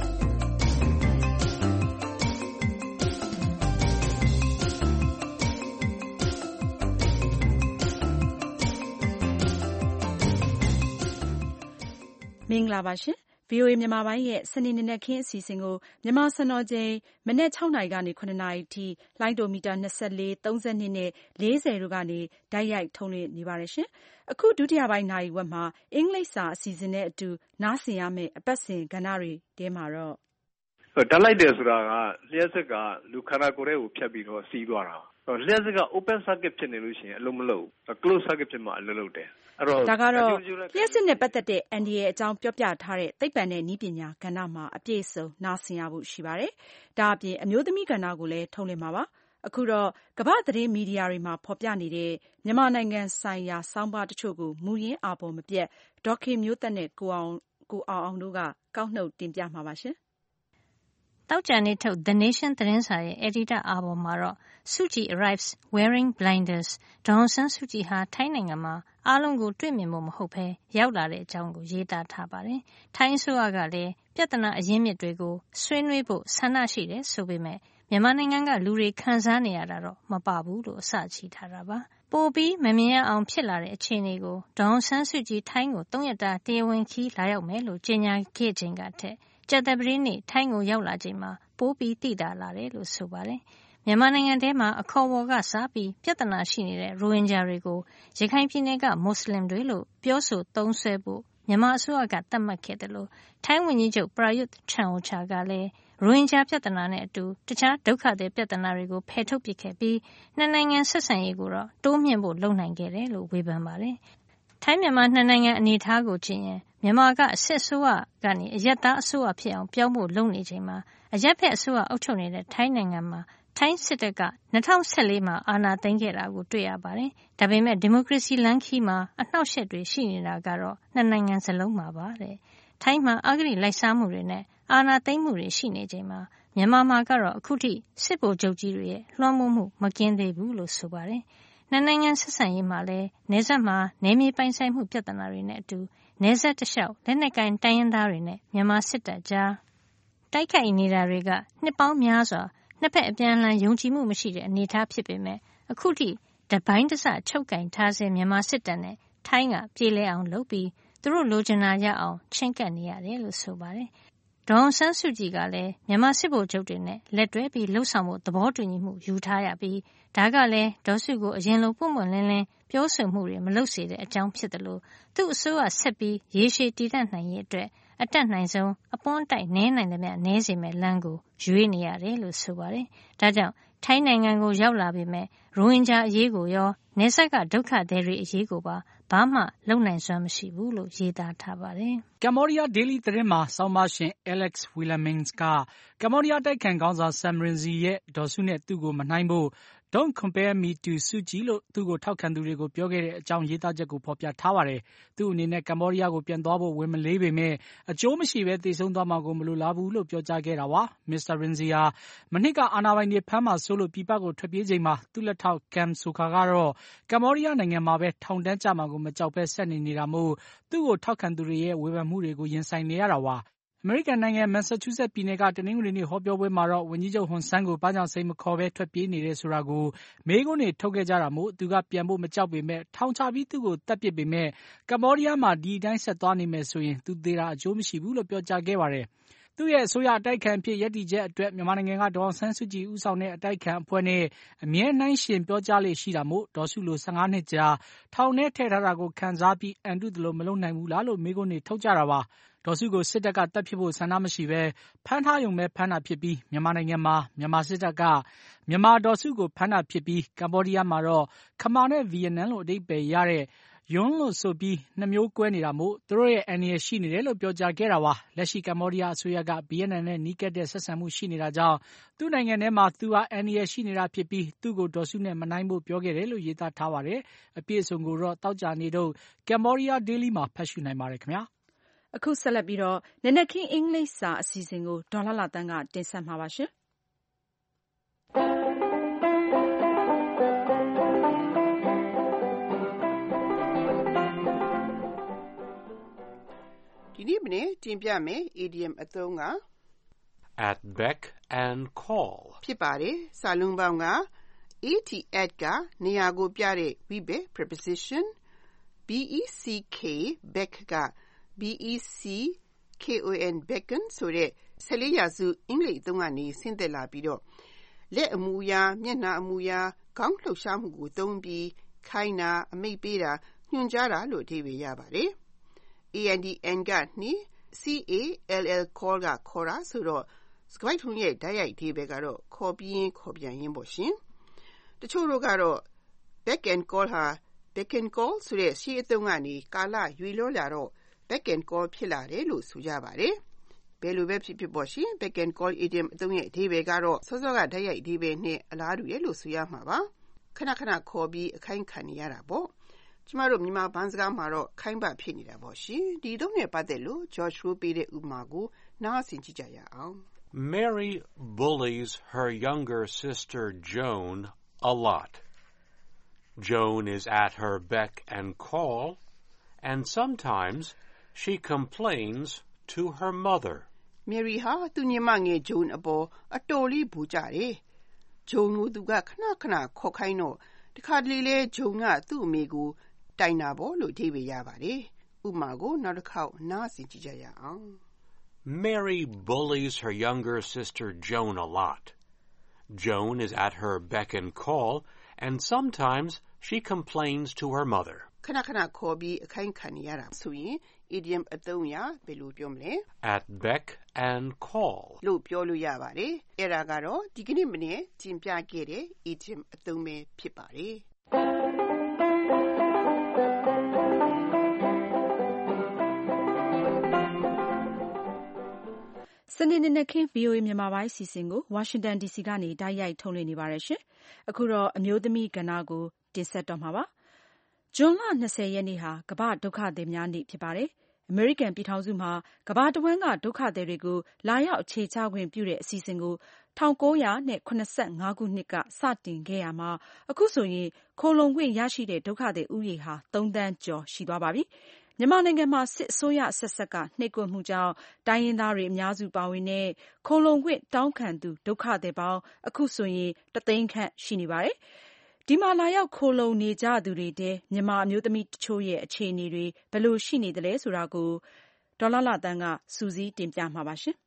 မင်္ဂလာပါရှင် ဗွီအိုအေ မြန်မာပိုင်းရဲ့စနေနေ့နက်ခင်းအစီအစဉ်ကိုမြန်မာစံတော်ချိန်မနက်၆နာရီကနေ၇နာရီထိလိုင်းဒိုမီတာ၂၄ ၃၂နဲ့၄၀တို့ကနေတိုက်ရိုက်ထုတ်လွှင့်နေပါတယ်ရှင်။အခုဒုတိယပိုင်းနာရီဝက်မှာအင်္ဂလိပ်စာအစီအစဉ်နဲ့အတူနားဆင်ရမယ့်အပတ်စဉ်ကဏ္ဍတွေထဲမှာတော့ဓာတ်လိုက်တယ်ဆိုတာကလျှက်စစ်ကလူခန္ဓာကိုယ်ထဲကိုဖြတ်ပြီးတော့စီးသွားတာ။လျှက်စစ်က open circuit ဖြစ်နေလို့ရှိရင်အလုံးမလုံး close circuit ဖြစ်မှအလုံးလုံးတယ်။ဒါကတော့လျှက်စစ်နဲ့ပတ်သက်တဲ့အန်ဒီရဲ့အကြောင်းပြောပြထားတဲ့သိပ္ပံနဲ့နည်းပညာကဏ္ဍမှာအပြည့်အစုံနားဆင်ရဖို့ရှိပါတယ်။ဒါအပြင်အမျိုးသမီးကဏ္ဍကိုလည်းထုတ်လွှင့်မှာပါ။အခုတော့ကမ္ဘာ့သတင်းမီဒီယာတွေမှာဖော်ပြနေတဲ့မြန်မာနိုင်ငံဆိုင်ရာဆောင်းပါးတချို့ကိုမူရင်းအာဘော်မပြတ်ဒေါ်ခင်မျိုးသက်နဲ့ကိုအောင်ကိုအောင်အောင်တို့ကကောက်နှုတ်တင်ပြမှာပါရှင်။တောက်ကြံနေထုတ် The Nation သတင်းစာရဲ့ editor အာဘော်မှာတော့ Suji arrives wearing blinders ဒေါ်အောင်ဆန်းစုကြည်ဟာထိုင်းနိုင်ငံမှာအားလုံးကိုတွေ့မြင်ဖို့မဟုတ်ဘဲရောက်လာတဲ့အကြောင်းကိုရေးသားထားပါတယ်။ထိုင်းအစိုးရကလည်းပြဿနာအရင်းမြစ်တွေကိုဆွေးနွေးဖို့ဆန္ဒရှိတယ်ဆိုပေမဲ့မြန်မာနိုင်ငံကလူတွေခံစားနေရတာတော့မပါဘူးလို့အစချီထားတာပါ။ပိုပြီးမမြင်ရအောင်ဖြစ်လာတဲ့အခြေအနေကိုဒေါ်အောင်ဆန်းစုကြည်ထိုင်းကိုသုံးရက်တာတရားဝင်ခီးလာရောက်မယ်လို့ကြေညာခဲ့ချိန်ကထက်ကြာသပတေးနေ့ထိုင်းကိုရောက်လာချိန်မှာပိုပြီးသိသာလာတယ်လို့ဆိုပါတယ်။မြန်မာနိုင်ငံထဲမှာအခေါ်အဝေါ်ကစားပြီးပြဿနာရှိနေတဲ့ရိုဟင်ဂျာတွေကိုရခိုင်ပြည်နယ်ကမွတ်စလင်တွေလို့ပြောဆိုသုံးစွဲဖို့မြန်မာအစိုးရကသတ်မှတ်ခဲ့တယ်လို့ထိုင်းဝန်ကြီးချုပ်ပရာယွတ်ချန်အိုချာကလည်းရိုဟင်ဂျာပြဿနာနဲ့အတူတခြားဒုက္ခသည်ပြဿနာတွေကိုဖယ်ထုတ်ပစ်ခဲ့ပြီးနှစ်နိုင်ငံဆက်ဆံရေးကိုတော့တိုးမြှင့်ဖို့လုပ်နိုင်ခဲ့တယ်လို့ဝေဖန်ပါတယ်။ထိုင်းမြန်မာနှစ်နိုင်ငံအနေအထားကိုကြည့်ရင်မြန်မာကအစစ်အစိုးရကနေအရပ်သားအစိုးရဖြစ်အောင်ပြောင်းဖို့လုပ်နေချိန်မှာအရပ်ဖက်အစိုးရအုပ်ချုပ်နေတဲ့ထိုင်းနိုင်ငံမှာထိုင်းစစ်တပ်က၂၀၁၄မှာအာဏာသိမ်းခဲ့တာကိုတွေ့ရပါတယ်။ဒါပေမဲ့ဒီမိုကရေစီလမ်းခီးမှာအနှောက်အယှက်တွေရှိနေတာကတော့နှစ်နိုင်ငံစလုံးမှာပါတဲ့။ထိုင်းမှာအဂတိလိုက်စားမှုတွေနဲ့အာဏာသိမ်းမှုတွေရှိနေချိန်မှာမြန်မာမှာကတော့အခုထိစစ်ဗိုလ်ချုပ်ကြီးတွေရဲ့လွှမ်းမိုးမှုမကင်းသေးဘူးလို့ဆိုပါတယ်။နှစ်နိုင်ငံဆက်ဆံရေးမှာလည်းနယ်စပ်မှာနယ်မြေပိုင်ဆိုင်မှုပြဿနာတွေနဲ့အတူနယ်စပ်တလျှောက်လက်နက်ကိုင်တိုင်းရင်းသားတွေနဲ့မြန်မာစစ်တပ်ကြားတိုက်ခိုက်နေတာတွေကနှစ်ပေါင်းများစွာနှစ်ဖက်အပြန်အလှန်ယုံကြည်မှုမရှိတဲ့အနေအထားဖြစ်ပေမဲ့အခုထိတပိုင်းတစချုပ်ကင်ထားစေမြန်မာစစ်တပ်နဲ့ထိုင်းကပြေလဲအောင်လုပ်ပြီးသူတို့လိုချင်တာရအောင်ချင့်ကပ်နေရတယ်လို့ဆိုပါတယ်။ဒေါ်အောင်ဆန်းစုကြည်ကလည်းမြန်မာစစ်ဗိုလ်ချုပ်တွေနဲ့လက်တွဲပြီးလှုပ်ဆောင်ဖို့သဘောတူညီမှုယူထားရပြီးဒါကလည်းဒေါ်စုကိုအရင်လိုပုံမှန်လင်းလင်းပြောဆိုမှုတွေမလုပ်စေတဲ့အကြောင်းဖြစ်တယ်လို့သူ့အစိုးရဆက်ပြီးရေရှည်တည်တံ့နိုင်ရေးအတွက်အတက်နိုင်ဆုံးအပွန်းတိုက်နည်းနိုင်သမျှနည်းစေမဲ့လမ်းကိုရွေးနေရတယ်လို့ဆိုပါတယ်။ဒါကြောင့်ထိုင်းနိုင်ငံကိုရောက်လာပေမဲ့ရိုဟင်ဂျာအရေးကိုရောနယ်စပ်ကဒုက္ခသည်တွေအရေးကိုပါဘာမှလုပ်နိုင်စွမ်းမရှိဘူးလို့ရေးသားထားပါတယ်။ကမ္ဘောဒီးယား Daily သတင်းမှာဆောင်းပါးရှင် Alex Willemins ကကမ္ဘောဒီးယားတိုက်ခိုက်ခေါင်းဆောင် Sam Rainsy ရဲ့ဒေါ်စုနဲ့သူ့ကိုမနှိုင်းဖို့ Don't compare me to Suji လို့သူ့ကိုထောက်ခံသူတွေကိုပြောခဲ့တဲ့အကြောင်းရေးသားချက်ကိုဖော်ပြထားပါတယ်။သူ့အနေနဲ့ကမ္ဘောဒီးယားကိုပြန်သွားဖို့ဝန်မလေးပေမဲ့အကျိုးမရှိဘဲသေဆုံးသွားမှာကိုမလိုလားဘူးလို့ပြောကြားခဲ့တာပါ။ မစ္စတာ Rainsy ဟာမနှစ်ကအာဏာပိုင်တွေဖမ်းမှာစိုးလို့ပြည်ပကိုထွက်ပြေးချိန်မှာသူ့လက်ထောက် Kem Sokha ကတော့ကမ္ဘောဒီးယားနိုင်ငံမှာပဲထောင်တန်းကျမှာကိုမကြောက်ဘဲဆက်နေနေတာမို့သူ့ကိုထောက်ခံသူတွေရဲ့ဝေဖန်မှုတွေကိုရင်ဆိုင်နေရတာပါ။အမေရိကန်နိုင်ငံမန်ဆာချူးဆက်ပြည်နယ်ကတနင်္ဂနွေနေ့ဟောပြောပွဲမှာတော့ဝန်ကြီးချုပ်ဟွန်ဆန်းကိုဘာကြောင့်စိတ်မခေါ်ဘဲထွက်ပြေးနေတယ်ဆိုတာကိုမေးခွန်းတွေထုတ်ခဲ့ကြတာမို့သူကပြန်ဖို့မကြောက်ပေမဲ့ထောင်ချပြီးသူ့ကိုတပ်ပစ်ပေမဲ့ကမ္ဘောဒီးယားမှာဒီအတိုင်းဆက်သွားနေမယ်ဆိုရင်သူသေးတာအကျိုးမရှိဘူးလို့ပြောကြားခဲ့ပါတယ်။သူ့ရဲ့အစိုးရအတိုက်ခံအဖြစ်ရပ်တည်ချက်အတွက်မြန်မာနိုင်ငံကဒေါ်အောင်ဆန်းစုကြည်ဦးဆောင်တဲ့အတိုက်ခံအဖွဲ့နဲ့အမြဲနှိုင်းယှဉ်ပြောကြားလေ့ရှိတာမို့ဒေါ်စုလို၁၅နှစ်ကြာထောင်ထဲထည့်ထားတာကိုခံစားပြီးအန်တုသလိုမလုပ်နိုင်ဘူးလားလို့မေးခွန်းတွေထုတ်ကြတာပါ။ဒေါ်စုကိုစစ်တပ်ကတပ်ဖြစ်ဖို့ဆန္ဒမရှိဘဲဖမ်းထားရုံပဲဖမ်းတာဖြစ်ပြီးမြန်မာနိုင်ငံမှာမြန်မာစစ်တပ်ကမြန်မာဒေါ်စုကိုဖမ်းတာဖြစ်ပြီးကမ္ဘောဒီးယားမှာတော့ခမာနဲ့ဗီယက်နမ်လိုအဓိပ္ပာယ်ရတဲ့ယွန်းလို့ဆိုပြီးနှစ်မျိုးကွဲနေတာမို့သူတို့ရဲ့အန္တရာယ်ရှိနေတယ်လို့ပြောကြားခဲ့တာပါလက်ရှိကမ္ဘောဒီးယားအစိုးရကဗီယက်နမ်နဲ့နီးကပ်တဲ့ဆက်ဆံမှုရှိနေတာကြောင့်သူ့နိုင်ငံထဲမှာသူဟာအန္တရာယ်ရှိနေတာဖြစ်ပြီးသူ့ကိုဒေါ်စုနဲ့မနိုင်ဖို့ပြောခဲ့တယ်လို့ရေးသားထားပါတယ်အပြည့်အစုံကိုတော့တောက်ကြနေတော့ကမ္ဘောဒီးယားဒေးလီမှာဖတ်ရှုနိုင်ပါတယ်ခင်ဗျာအခုဆက်လက်ပြီးတော့နနက်ခင်းအင်္ဂလိပ်စာအစီအစဉ်ကိုဒေါ်လာလာတန်းကတင်ဆက်မှာပါရှင်ဒီနေ့မနေ့တင်ပြမယ် idiom အသုံးက at beck and call ဖြစ်ပါတယ်စာလုံးပေါင်းက at at ကနေရာကိုပြတဲ့ webe preposition beck beck က beckon beckon ဆိုတဲ့ဆယ်လေးရာစုအင်္ဂလိပ်အသုံးကနေဆင်းသက်လာပြီးတော့လက်အမူအရာမျက်နှာအမူအရာခေါင်းလှုပ်ရှားမှုကိုသုံးပြီးခိုင်းတာအမိန့်ပေးတာညွှန်ကြားတာလို့အဓိပ္ပာယ်ရပါတယ်and ကနေ call call ကခေါ်တာဆိုတော့စကားထုံးရဲ့ဓာတ်ရိုက်အဓိပ္ပာယ်ကတော့ခေါ်ပြီးရင်ခေါ်ပြန်ရင်ပေါ့ရှင်တချို့တို့ကတော့ back and call ဟာ back and call ဆိုတဲ့ရှေးအသုံးကနေကာလရွေလောလာတော့ back and call ဖြစ်လာတယ်လို့ဆိုကြပါတယ်ဘယ်လိုပဲဖြစ်ဖြစ်ပေါ့ရှင် back and call idiom အသုံးရဲ့အဓိပ္ပာယ်ကတော့စောစောကဓာတ်ရိုက်အဓိပ္ပာယ်နဲ့အလားတူရဲ့လို့ဆိုရမှာပါခဏခဏခေါ်ပြီးအခိုင်းခံနေရတာပေါ့ကျမတို့မြန်မာဘန်းစကားမှာတော့ခိုင်းပဖြစ်နေတာပေါ့ရှင်ဒီတော့နဲ့ပတ်သက်လို့ George Rowe ပေးတဲ့ဥပမာကိုနားဆင်ကြည့်ကြရအောင် Mary bullies her younger sister Joan a lot. Joan is at her beck and call, and sometimes she complains to her mother. Mary ဟာသူ့ညီမငယ် Joan အပေါ်အတော်လေးဘူကြတယ် Joan ကိုသူကခဏခဏခေါ်ခိုင်းတော့တခါတလေလဲ Joan ကသူ့အမေကိုတိုင်တာပေါ့လို့အဓိပ္ပာယ်ရပါတယ်ဥပမာကိုနောက်တစ်ခေါက်နားဆင်ကြည့်ကြရအောင် Mary bullies her younger sister Joan a lot. Joan is at her beck and call, and sometimes she complains to her mother. ခဏခဏခေါ်ပြီးအခိုင်းခံနေရတာဆိုရင် idiom အသုံးအရဘယ်လိုပြောမလဲ at beck and call လို့ပြောလို့ရပါတယ်အဲ့ဒါကတော့ဒီကနေ့မနေ့တင်ပြခဲ့တဲ့ idiom အသုံးပဲဖြစ်ပါတယ်စနေနေ့နေ့ခင်း ဗီအိုအေ မြန်မာပိုင်းအစီအစဉ်ကို Washington ဒီ စီ ကနေတိုက်ရိုက်ထုတ်လွှင့်နေပါတယ်ရှင်။အခုတော့အမျိုးသမီးကဏ္ဍကိုတင်ဆက်တော့မှာပါ။ဇွန်လ၂၀ရက်နေ့ဟာကမ္ဘာ့ဒုက္ခသည်များနေ့ဖြစ်ပါတယ်။အမေရိကန်ပြည်ထောင်စုမှာကမ္ဘာတဝန်းကဒုက္ခသည်တွေကိုလာရောက်အခြေချခွင့်ပြုတဲ့အစီအစဉ်ကို၁၉၇၅ခုနှစ်ကစတင်ခဲ့ရမှာအခုဆိုရင်ခိုလှုံခွင့်ရရှိတဲ့ဒုက္ခသည်ဦးရေဟာသုံးသန်းကျော်ရှိသွားပါပြီ။မြန်မာနိုင်ငံမှာစစ်အစိုးရအဆက်ဆက်ကနှိပ်ကွပ်မှုကြောင့်တိုင်းရင်းသားတွေအများစုပါဝင်တဲ့ခိုလှုံခွင့်တောင်းခံသူဒုက္ခသည်ပေါင်းအခုဆိုရင်တသိန်းခန့်ရှိနေပါတယ်။ဒီမှာလာရောက်ခိုလှုံနေကြသူတွေထဲမြန်မာအမျိုးသမီးတချို့ရဲ့အခြေအနေတွေဘယ်လိုရှိနေသလဲဆိုတာကိုဒေါ်လာလာတန်းကစူးစီးတင်ပြမှာပါရှင်။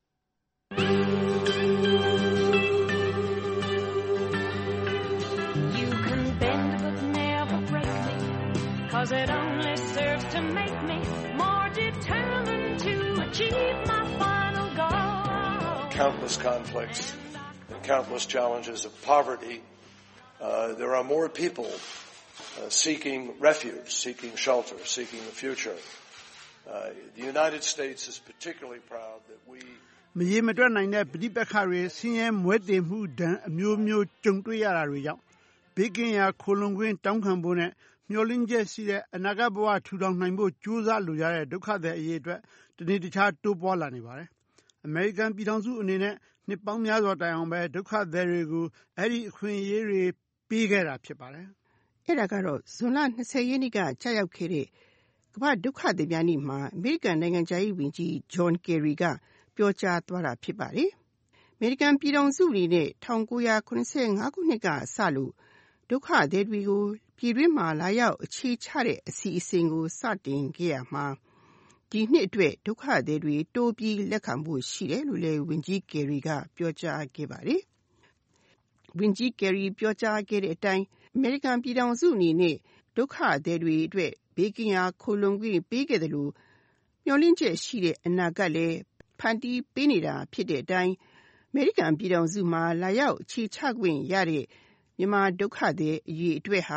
Cause it only serves to make me more determined to achieve my final goal. Countless conflicts and countless challenges of poverty. Uh, there are more people uh, seeking refuge, seeking shelter, seeking a future. Uh, the United States is particularly proud that we မရေမတွက်နိုင်တဲ့ပဋိပက္ခတွေဆင်းရဲမွဲတေမှုဒဏ်အမျိုးမျိုးကြုံတွေ့ရတာတွေကြောင့်ဘေးကင်းရာခိုလှုံခွင့်တောင်းခံဖို့နဲ့မျှော်လင့်ချက်ရှိတဲ့အနာဂတ်ဘဝထူထောင်နိုင်ဖို့ကြိုးစားလိုရတဲ့ဒုက္ခသည်အရေးအတွက်တနေ့တခြားတိုးပွားလာနေပါတယ်။အမေရိကန်ပြည်ထောင်စုအနေနဲ့နှစ်ပေါင်းများစွာတိုင်အောင်ပဲဒုက္ခသည်တွေကိုအဲ့ဒီအခွင့်အရေးတွေပေးခဲ့တာဖြစ်ပါတယ်။အဲ့ဒါကတော့ဇွန်လ၂၀ရက်နေ့ကကြာရောက်ခဲ့တဲ့ကမ္ဘာဒုက္ခသည်များနေ့မှာအမေရိကန်နိုင်ငံခြားရေးဝန်ကြီး John Kerry ကပြောကြားသွားတာဖြစ်ပါတယ်။အမေရိကန်ပြည်ထောင်စုအနေနဲ့၁၉၇၅ခုနှစ်ကစလို့ဒုက္ခသည်တွေကိုပြည်တွင်းမှာလာရောက်အခြေချတဲ့အစီအစဉ်ကိုစတင်ခဲ့ရမှာဒီနှစ်အတွက်ဒုက္ခသည်တွေတိုးပြီးလက်ခံဖို့ရှိတယ်လို့လည်းဝန်ကြီးကယ်ရီကပြောကြားခဲ့ပါတယ်။ဝန်ကြီးကယ်ရီပြောကြားခဲ့တဲ့အတိုင်းအမေရိကန်ပြည်ထောင်စုအနေနဲ့ဒုက္ခသည်တွေအတွက်ဘေးကင်းရာခိုလှုံခွင့်ပေးခဲ့တယ်လို့မျှော်လင့်ချက်ရှိတဲ့အနာဂတ်လည်းဖန်တီးပေးနေတာဖြစ်တဲ့အတိုင်းအမေရိကန်ပြည်ထောင်စုမှာလာရောက်အခြေချခွင့်ရတဲ့မြန်မာဒုက္ခသည်အရေးအတွက်ဟာ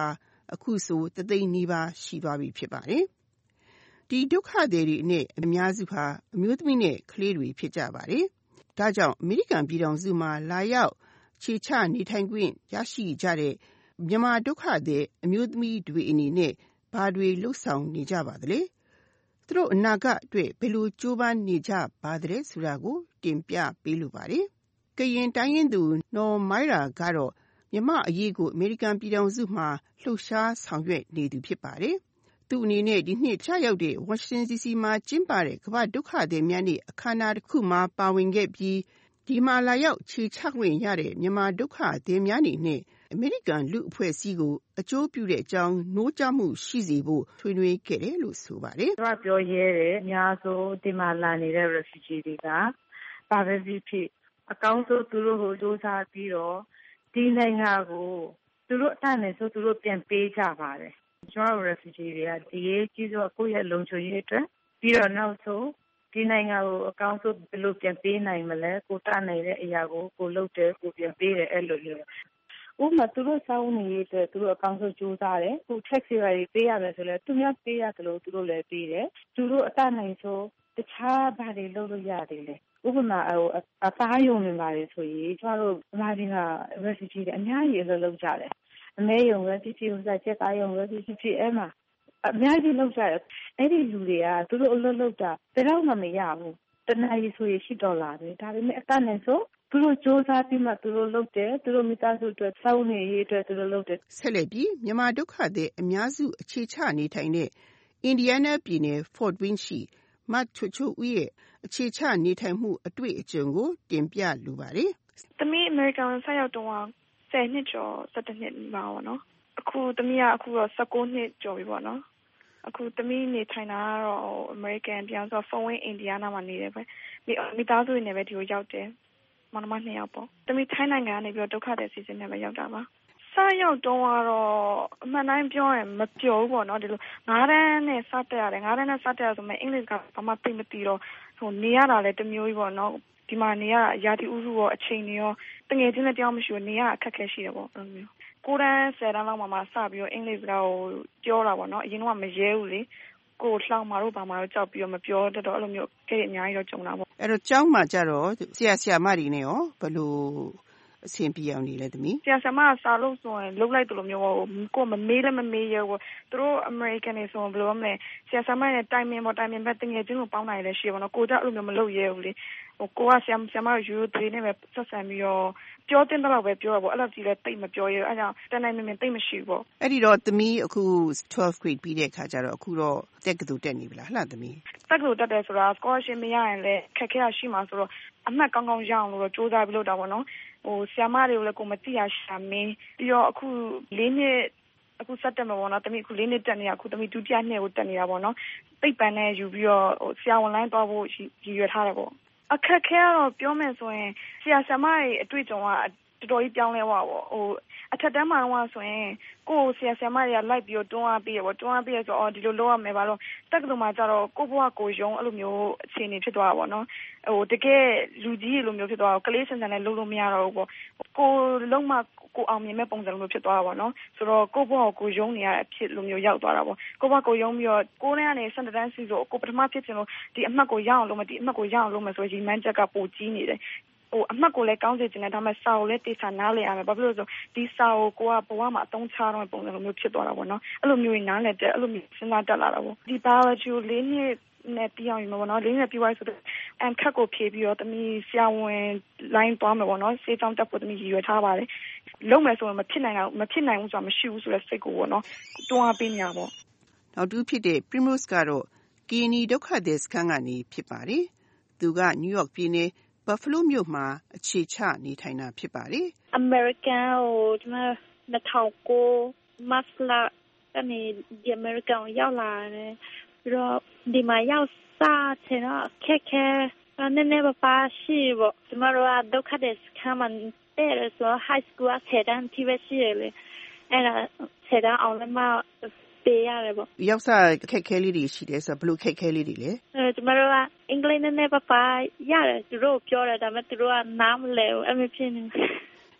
အခုဆိုတသိန်းနီးပါးရှိသွားပြီဖြစ်ပါတယ်။ဒီဒုက္ခသည်တွေနဲ့အများစုဟာအမျိုးသမီးနဲ့ကလေးတွေဖြစ်ကြပါတယ်။ဒါကြောင့်အမေရိကန်ပြည်ထောင်စုမှာလာရောက်ခြေချနေထိုင်ခွင့်ရရှိကြတဲ့မြန်မာဒုက္ခသည်အမျိုးသမီးတွေအနေနဲ့ဘာတွေလှုပ်ဆောင်နေကြပါသလဲ။သူတို့အနာဂတ်အတွက်ဘယ်လိုကြိုးပမ်းနေကြပါသလဲဆိုတာကိုတင်ပြပေးလိုပါတယ်။ကရင်တိုင်းရင်းသူနော်မိုင်းရာကတော့မြန်မာအရေးကိုအမေရိကန်ပြည်ထောင်စုမှာလှုပ်ရှားဆောင်ရွက်နေသူဖြစ်ပါတယ်။သူအနေနဲ့ဒီနှစ်ကျရောက်တဲ့ဝါရှင်တန်ဒီစီမှာကျင်းပတဲ့ကမ္ဘာဒုက္ခသည်များနေ့အခမ်းအနားတစ်ခုမှာပါဝင်ခဲ့ပြီးဒီမှာလာရောက်ခြေချခွင့်ရတဲ့မြန်မာဒုက္ခသည်များအနေနဲ့အမေရိကန်လူအဖွဲ့အစည်းကိုအကျိုးပြုတဲ့အကြောင်းနှိုးကြားမှုရှိစေဖို့ထွေးနွေးခဲ့တယ်လို့ဆိုပါတယ်။ကျွန်တော်ပြောရဲတယ်အများဆုံးဒီမှာလာနေတဲ့ refugee တွေကဘာပဲဖြစ်ဖြစ်အကောင်းဆုံးသူတို့ကိုစူးစမ်းပြီးတော့ဒီနိုင်ငံကိုသူတို့အတိုင်းနဲ့ဆိုသူတို့ပြန်ပေးကြပါတယ်ကျွန်တော် refugee တွေကဒီရေးကြီးဆိုကိုယ့်ရဲ့လုံခြုံရေးအတွက်ပြီးတော့နောက်ဆုံးဒီနိုင်ငံကိုအကောင်းဆုံးဘယ်လိုပြန်ပေးနိုင်မလဲကိုတတ်နိုင်တဲ့အရာကိုကိုလုပ်တယ်ကိုပြန်ပေးတယ်အဲ့လိုမျိုးဥပမာသူတို့စောင်းနေရတဲ့သူတို့အကောင်းဆုံးကြိုးစားတယ်ကို tax တွေပေးရမယ်ဆိုလဲသူများပေးရတယ်လို့သူတို့လည်းပေးတယ်သူတို့အတတ်နိုင်ဆိုတခြားဘာတွေလုပ်လို့ရတယ်လဲဥပမာဟိုအသားယုံနေပါလေဆိုရင်ကျွန်တော်တို့အများကြီးက refugee တွေအများကြီးအလုပ်လုပ်ကြတယ်အမဲယုံ refugee ဟိုစားချက်သားယုံ refugee ဖြစ်အဲ့မှာအများကြီးလုပ်ကြတယ်အဲ့ဒီလူတွေကသူတို့အလုပ်လုပ်တာဘယ်တော့မှမရဘူးတနအီဆိုရင်၈ဒေါ်လာပဲဒါပေမဲ့အတတ်နဲ့ဆိုသူတို့စူးစမ်းပြီးမှသူတို့လုပ်တယ်သူတို့မိသားစုအတွက်စောင့်နေရေးအတွက်သူတို့လုပ်တယ်ဆက်လက်ပြီးမြန်မာဒုက္ခသည်အများစုအခြေချနေထိုင်တဲ့အင်ဒီယားနားပြည်နယ် Fort Wayne ရှိမတ်ချိုချိုဦးရဲ့အခြေချနေထိုင်မှုအတွေ့အကြုံကိုတင်ပြလိုပါတယ်။သမီးအမေရိကန်ဆက်ရောက်တော့ဆယ်နှစ်ကျော်၁၁နှစ်ပါပေါ့နော်။အခုသမီးကအခုတော့၁၉နှစ်ကျော်ပြီပေါ့နော်။အခုသမီးနေထိုင်တာကတော့အမေရိကန်ပြန်ဆို Fort Wayne အင်ဒီယားနားမှာနေတယ်ပဲ။ဒီမိသားစုတွေနဲ့ပဲဒီကိုရောက်တယ်။မောင်နှမနှစ်ယောက်ပေါ့။သမီးထိုင်းနိုင်ငံကနေပြီးတော့ဒုက္ခသည်စီစဉ်နဲ့ပဲရောက်တာပါ။စရောက်တော့ကတော့အမှန်တိုင်းပြောရင်မပြောဘူးပေါ့နော်ဒီလိုငါးတန်းနဲ့စတက်ရတယ်ငါးတန်းနဲ့စတက်ရဆိုမှအင်္ဂလိပ်ကဘာမှသိမသိတော့ဟိုနေရတာလည်းတစ်မျိုးကြီးပေါ့နော်ဒီမှာနေရရာသီဥတုရောအချိန်တွေရောတငယ်ချင်းနဲ့တယောက်မရှိဘူးနေရအခက်ခဲရှိတယ်ပေါ့အဲ့လိုမျိုးကိုတန်းဆယ်တန်းလောက်မှမှစပြီးတော့အင်္ဂလိပ်စကားကိုပြောတာပေါ့နော်အရင်ကမရဲဘူးလေကိုလှောင်မာတို့ဘာမှတော့ကြောက်ပြီးတော့မပြောတတ်တော့အဲ့လိုမျိုးကြိတ်အများကြီးတော့ကြုံတာပေါ့အဲ့တော့ကျောင်းမှာကြတော့ဆရာဆရာမတွေနဲ့ရောဘယ်လိုအဆင်ပြေအောင်နေလဲသမီးဆရာဆရာမစာလို့ဆိုရင်လုတ်လိုက်တယ်လို့မျိုးကိုမမေးလည်းမမေးရဘူးသူတို့ American တွေဆိုဘယ်လိုမလဲဆရာဆရာမနဲ့တိုင်မင်ပေါ်တိုင်မင်ပဲတငယ်ချင်းကိုပေါင်းနိုင်လည်းရှိပါတော့ကိုကြအဲ့လိုမျိုးမလုပ်ရဘူးလေဟိုကိုကဆရာဆရာမယူတွေနဲ့ပဲဆက်ဆံပြီးတော့ပြောတင်တော့ပဲပြောရပေါ့အဲ့လိုကြီးလည်းတိတ်မပြောရအဲ့ကြောင့်တနိုင်မင်တိတ်မရှိဘူးပေါ့အဲ့ဒီတော့သမီးအခုtwelfth grade ပြီးတဲ့အခါကျတော့အခုတော့တက်ကတူတက်နေပြီလားဟလားသမီးတက်ကတူတက်တယ်ဆိုတာ scholarship မရရင်လည်းခက်ခဲရရှိမှာဆိုတော့အမှတ်ကောင်းကောင်းရအောင်လို့တော့စူးစမ်းပြီးလို့တော့ပေါ့နော်ဟိုဆရာမတွေကိုလည်းကိုမသိရရှာမင်းပြီးတော့အခုလေးနှစ်အခုစက်တက်မှာပေါ့နော်တမီးအခုလေးနှစ်တက်နေရအခုတမီးဒုတိယနှစ်ကိုတက်နေတာပေါ့နော်သိပ္ပံနဲ့ယူပြီးတော့ဟိုဆရာဝန်လိုင်းသွားဖို့ရည်ရွယ်ထားတယ်ပေါ့အခက်ခဲတော့ပြောမယ်ဆိုရင်ဆရာဆရာမတွေအတွေ့အကြုံကတော်တော်ကြီးပြောင်းလဲသွားပေါ့ဟိုအထက်တန်းမှာတော့ဆိုရင်ကိုဆရာဆရာမတွေကလိုက်ပြီးတော့တွန်းအားပေးရပေါ့တွန်းအားပေးရဆိုအော်ဒီလိုလုပ်ရမယ်ဘာလို့တက်ကတူမှာကျတော့ကိုဘွားကိုယုံအဲ့လိုမျိုးအခြေအနေဖြစ်သွားတာပေါ့နော်ဟိုတကယ်လူကြီးလိုမျိုးဖြစ်သွားတော့ကလေးစင်စင်နဲ့လုပ်လို့မရတော့ဘူးပေါ့ကိုလုံးမကိုအောင်မြင်မဲ့ပုံစံလိုမျိုးဖြစ်သွားတာပေါ့နော်ဆိုတော့ကိုဘွားကိုယုံနေရတဲ့အဖြစ်လိုမျိုးရောက်သွားတာပေါ့ကိုဘွားကိုယုံပြီးတော့ကိုနဲ့ကနေစင်တန်းစီဆိုကိုပထမဖြစ်ချင်လို့ဒီအမှတ်ကိုရအောင်လုပ်မယ်ဒီအမှတ်ကိုရအောင်လုပ်မယ်ဆိုရင်မန်းချက်ကပိုကြီးနေတယ်ဟိုအမှတ်ကိုလည်းကောင်းစေချင်တယ်ဒါပေမဲ့စာကိုလည်းတေချာနားလည်ရမယ်ဘာဖြစ်လို့လဲဆိုဒီစာကိုကိုကဘဝမှာအသုံးချတော့ပုံစံလိုမျိုးဖြစ်သွားတာပေါ့နော်အဲ့လိုမျိုးနားလည်တဲ့အဲ့လိုမျိုးစဉ်းစားတက်လာတာပေါ့ဒီ biology ကိုလေးနှစ်နဲ့ပြီးအောင်ယူမှာပေါ့နော်လေးနှစ်ပြီးသွားဆိုတော့အမ်ခတ်ကိုဖြေပြီးတော့တမီဆရာဝန် line သွားမှာပေါ့နော်စေးတောင်းတက်ဖို့တမီရည်ရွယ်ထားပါတယ်လုံးမယ်ဆိုရင်မဖြစ်နိုင်အောင်မဖြစ်နိုင်ဘူးဆိုတာမရှိဘူးဆိုတဲ့စိတ်ကိုပေါ့နော်တွန်းအားပေးညာပေါ့နောက်တူဖြစ်တဲ့ Primrose ကတော့ Kini ဒုက္ခသည်စခန်းကနေဖြစ်ပါတယ်သူက New York ပြည်နယ်Buffalo မြို့မှာအခြေချနေထိုင်တာဖြစ်ပါတယ်။ American ကိုကျွန်မ၂၀၀၉ March လကနေဒီ American ကိုရောက်လာတယ်ပြီးတော့ဒီမှာရောက်စားချင်တော့ခက်ခဲနည်းနည်းပါပါရှိပေါ့ကျွန်မတို့ကဒုက္ခသည်စခန်းမှာတဲ့ဆို high school ကဆယ်တန်းထိပဲရှိတယ်လေအဲ့ဒါဆယ်တန်းအောင်လည်းမပေးရတယ်ပေါ့ရောက်စားခက်ခဲလေးတွေရှိတယ်ဆိုတော့ဘယ်လိုခက်ခဲလေးတွေလဲအဲကျမတို့ကအင်္ဂလိပ်နည်းနည်းပါပါရတယ်သူတို့ပြောတယ်ဒါပေမဲ့သူတို့ကနားမလည်ဘူးအမေဖြစ်နေ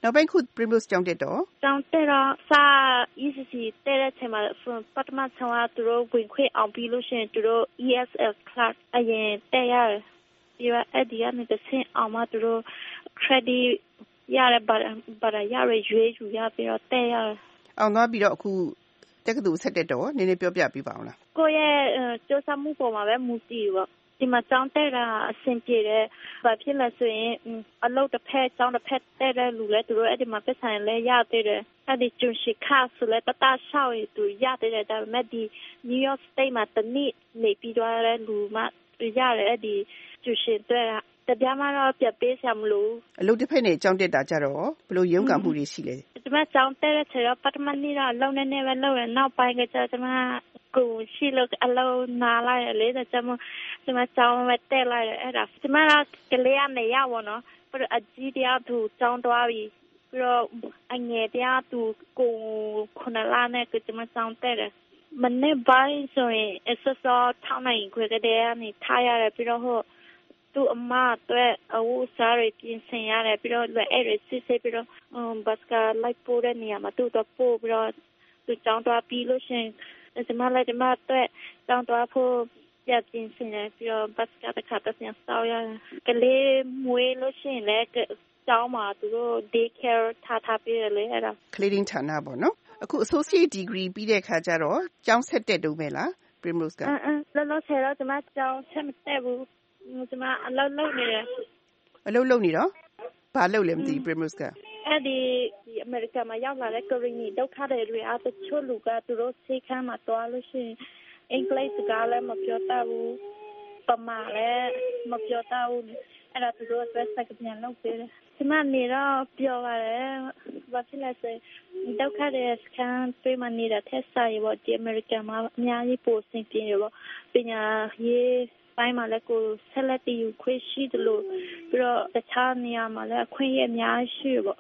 နောက်ပိုင်းခု Primrose ကျောင်းတက်တော့ကျောင်းတက်တော့စာ E C C တက်တဲ့ချိန်မှာပထမဆုံးကသူတို့ဝင်ခွင့်အောင်ပြီးလို့ရှိရင်သူတို့ E S L class အရင်တက်ရတယ်ပြီးတော့အဲ့ဒီကနေတစ်ဆင့်အောင်မှသူတို့ credit ရရပါပါရရရွေးယူရပြီးတော့တက်ရတယ်အောင်သွားပြီးတော့အခုတက္ကသိုလ်ဆက်တက်တော့နည်းနည်းပြောပြပေးပါအောင်လားကိုရဲ့စူးစမ်းမှုပေါ်မှာပဲမူတည်ပါဒီမှာကျောင်းတက်တာအဆင်ပြေတယ်ဘာဖြစ်လဲဆိုရင်အလုပ်တစ်ဖက်ကျောင်းတစ်ဖက်တက်တဲ့လူလည်းသူတို့အဲ့ဒီမှာပတ်ဆိုင်လဲရသေးတယ်အဲ့ဒီကျွန်းရှိခါဆိုလဲတတရှောက်ရသူရသေးတယ်ဒါပေမဲ့ဒီ New York State မှာတနည်းနေပြီးတော့တဲ့လူမှရတယ်အဲ့ဒီကျွန်းရှိတဲ့တပြားမှတော့ပြပေးစရာမလိုအလုပ်တစ်ဖက်နဲ့ကျောင်းတက်တာကြတော့ဘယ်လိုရုန်းကန်မှုတွေရှိလဲဒီမှာကျောင်းတက်တဲ့ချိန်တော့ပထမနေ့တော့အလုပ်နဲ့နဲ့ပဲလုပ်ရနောက်ပိုင်းကကျတော့ကိုရှိလို့အလုံးနားလိုက်လေဒါကြောင့်ဒီမှာကျောင်းမဲ့တက်လိုက်အဲ့ဒါဒီမှာကလေးကနေရပါတော့ပြီးတော့အကြီးတရားသူကျောင်းသွားပြီးပြီးတော့အငယ်တရားသူကိုခုနလာနဲ့ကဒီမှာကျောင်းတက်တယ်မနေ့ပိုင်းဆိုရင်အစစောထောင်းနိုင်ခွေကတဲ့ကနေထားရတယ်ပြီးတော့ဟိုသူအမအတွက်အဝစားရပြင်ဆင်ရတယ်ပြီးတော့လည်းအဲ့ရစစ်စစ်ပြီးတော့ဘတ်စကာလိုက်ပို့တဲ့နေရာမှာသူတော့ပို့ပြီးတော့သူကျောင်းသွားပြီးလို့ရှင်ဒီမှာလည်းဒီမှာတော့တောင်းတော့ဖို့ပြပြင်းစင်တယ်ပြီးတော့ဘတ်ကတခါတည်းဆောက်ရကလေးမွေးလို့ရှိရင်လည်းကျောင်းမှာသူတို့ day care ထားထားပေးတယ်လေအဲ့ဒါကလေးတင်းဌာနပေါ့နော်အခု associate degree ပြီးတဲ့ခါကျတော့ကျောင်းဆက်တက်တော့မယ်လား Primrose ကအင်းလောလောဆယ်တော့ဒီမှာကျောင်းဆက်မတက်ဘူးဒီမှာအလုပ်လုပ်နေတယ်အလုပ်လုပ်နေတော့ဘာလုပ်လဲမသိ Primrose ကအဲ့ဒီအမေရိကန်မှာရောက်လာတဲ့ကိုရီးနီဒုက္ခတွေတွေအားတချို့လူကသူတို့စိတ်ခမ်းမှာတွားလို့ရှိရင်အင်္ဂလိပ်စကားလည်းမပြောတတ်ဘူးပမာလည်းမပြောတတ်ဘူးအဲ့ဒါသူတို့အတွက်စကားပြန်လုပ်ပေးတယ်ဒီမှာနေတော့ပြောပါတယ်ဘာဖြစ်လဲဆိုဒုက္ခတွေစကန်ပြေးမနေတဲ့သက်ဆိုင်ပေါ့ဒီအမေရိကန်မှာအများကြီးပိုဆင်ပြေတယ်ပေါ့ပညာရေးပိုင်းမှာလည်းကိုဆက်လက်တည်ယူခွင့်ရှိတယ်လို့ပြီးတော့တခြားနေရာမှာလည်းအခွင့်အရေးအများကြီးရှိပေါ့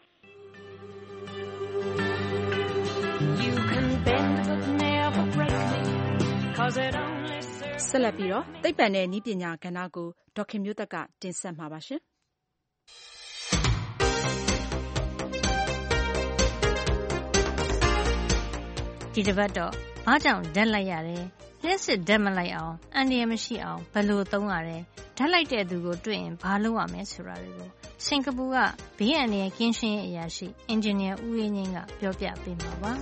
ဆက်လက်ပြီးတော့သိပ္ပံနဲ့နည်းပညာကဏ္ဍကိုဒေါက်ခင်မျိုးသက်ကတင်ဆက်မှာပါရှင်ဒီတစ်ပတ်တော့ဘာကြောင့်ဓာတ်လိုက်ရတယ်လျှက်စစ်ဓာတ်မလိုက်အောင်အန္တရာယ်မရှိအောင်ဘယ်လိုသုံးရတယ်ဓာတ်လိုက်တဲ့သူကိုတွေ့ရင်ဘာလုပ်ရမလဲဆိုတာတွေကိုစင်ကာပူကဘေးအန္တရာယ်ကင်းရှင်းရေးအရာရှိအင်ဂျင်နီယာဦးအေးငိမ့်ကပြောပြပေးမှာပါ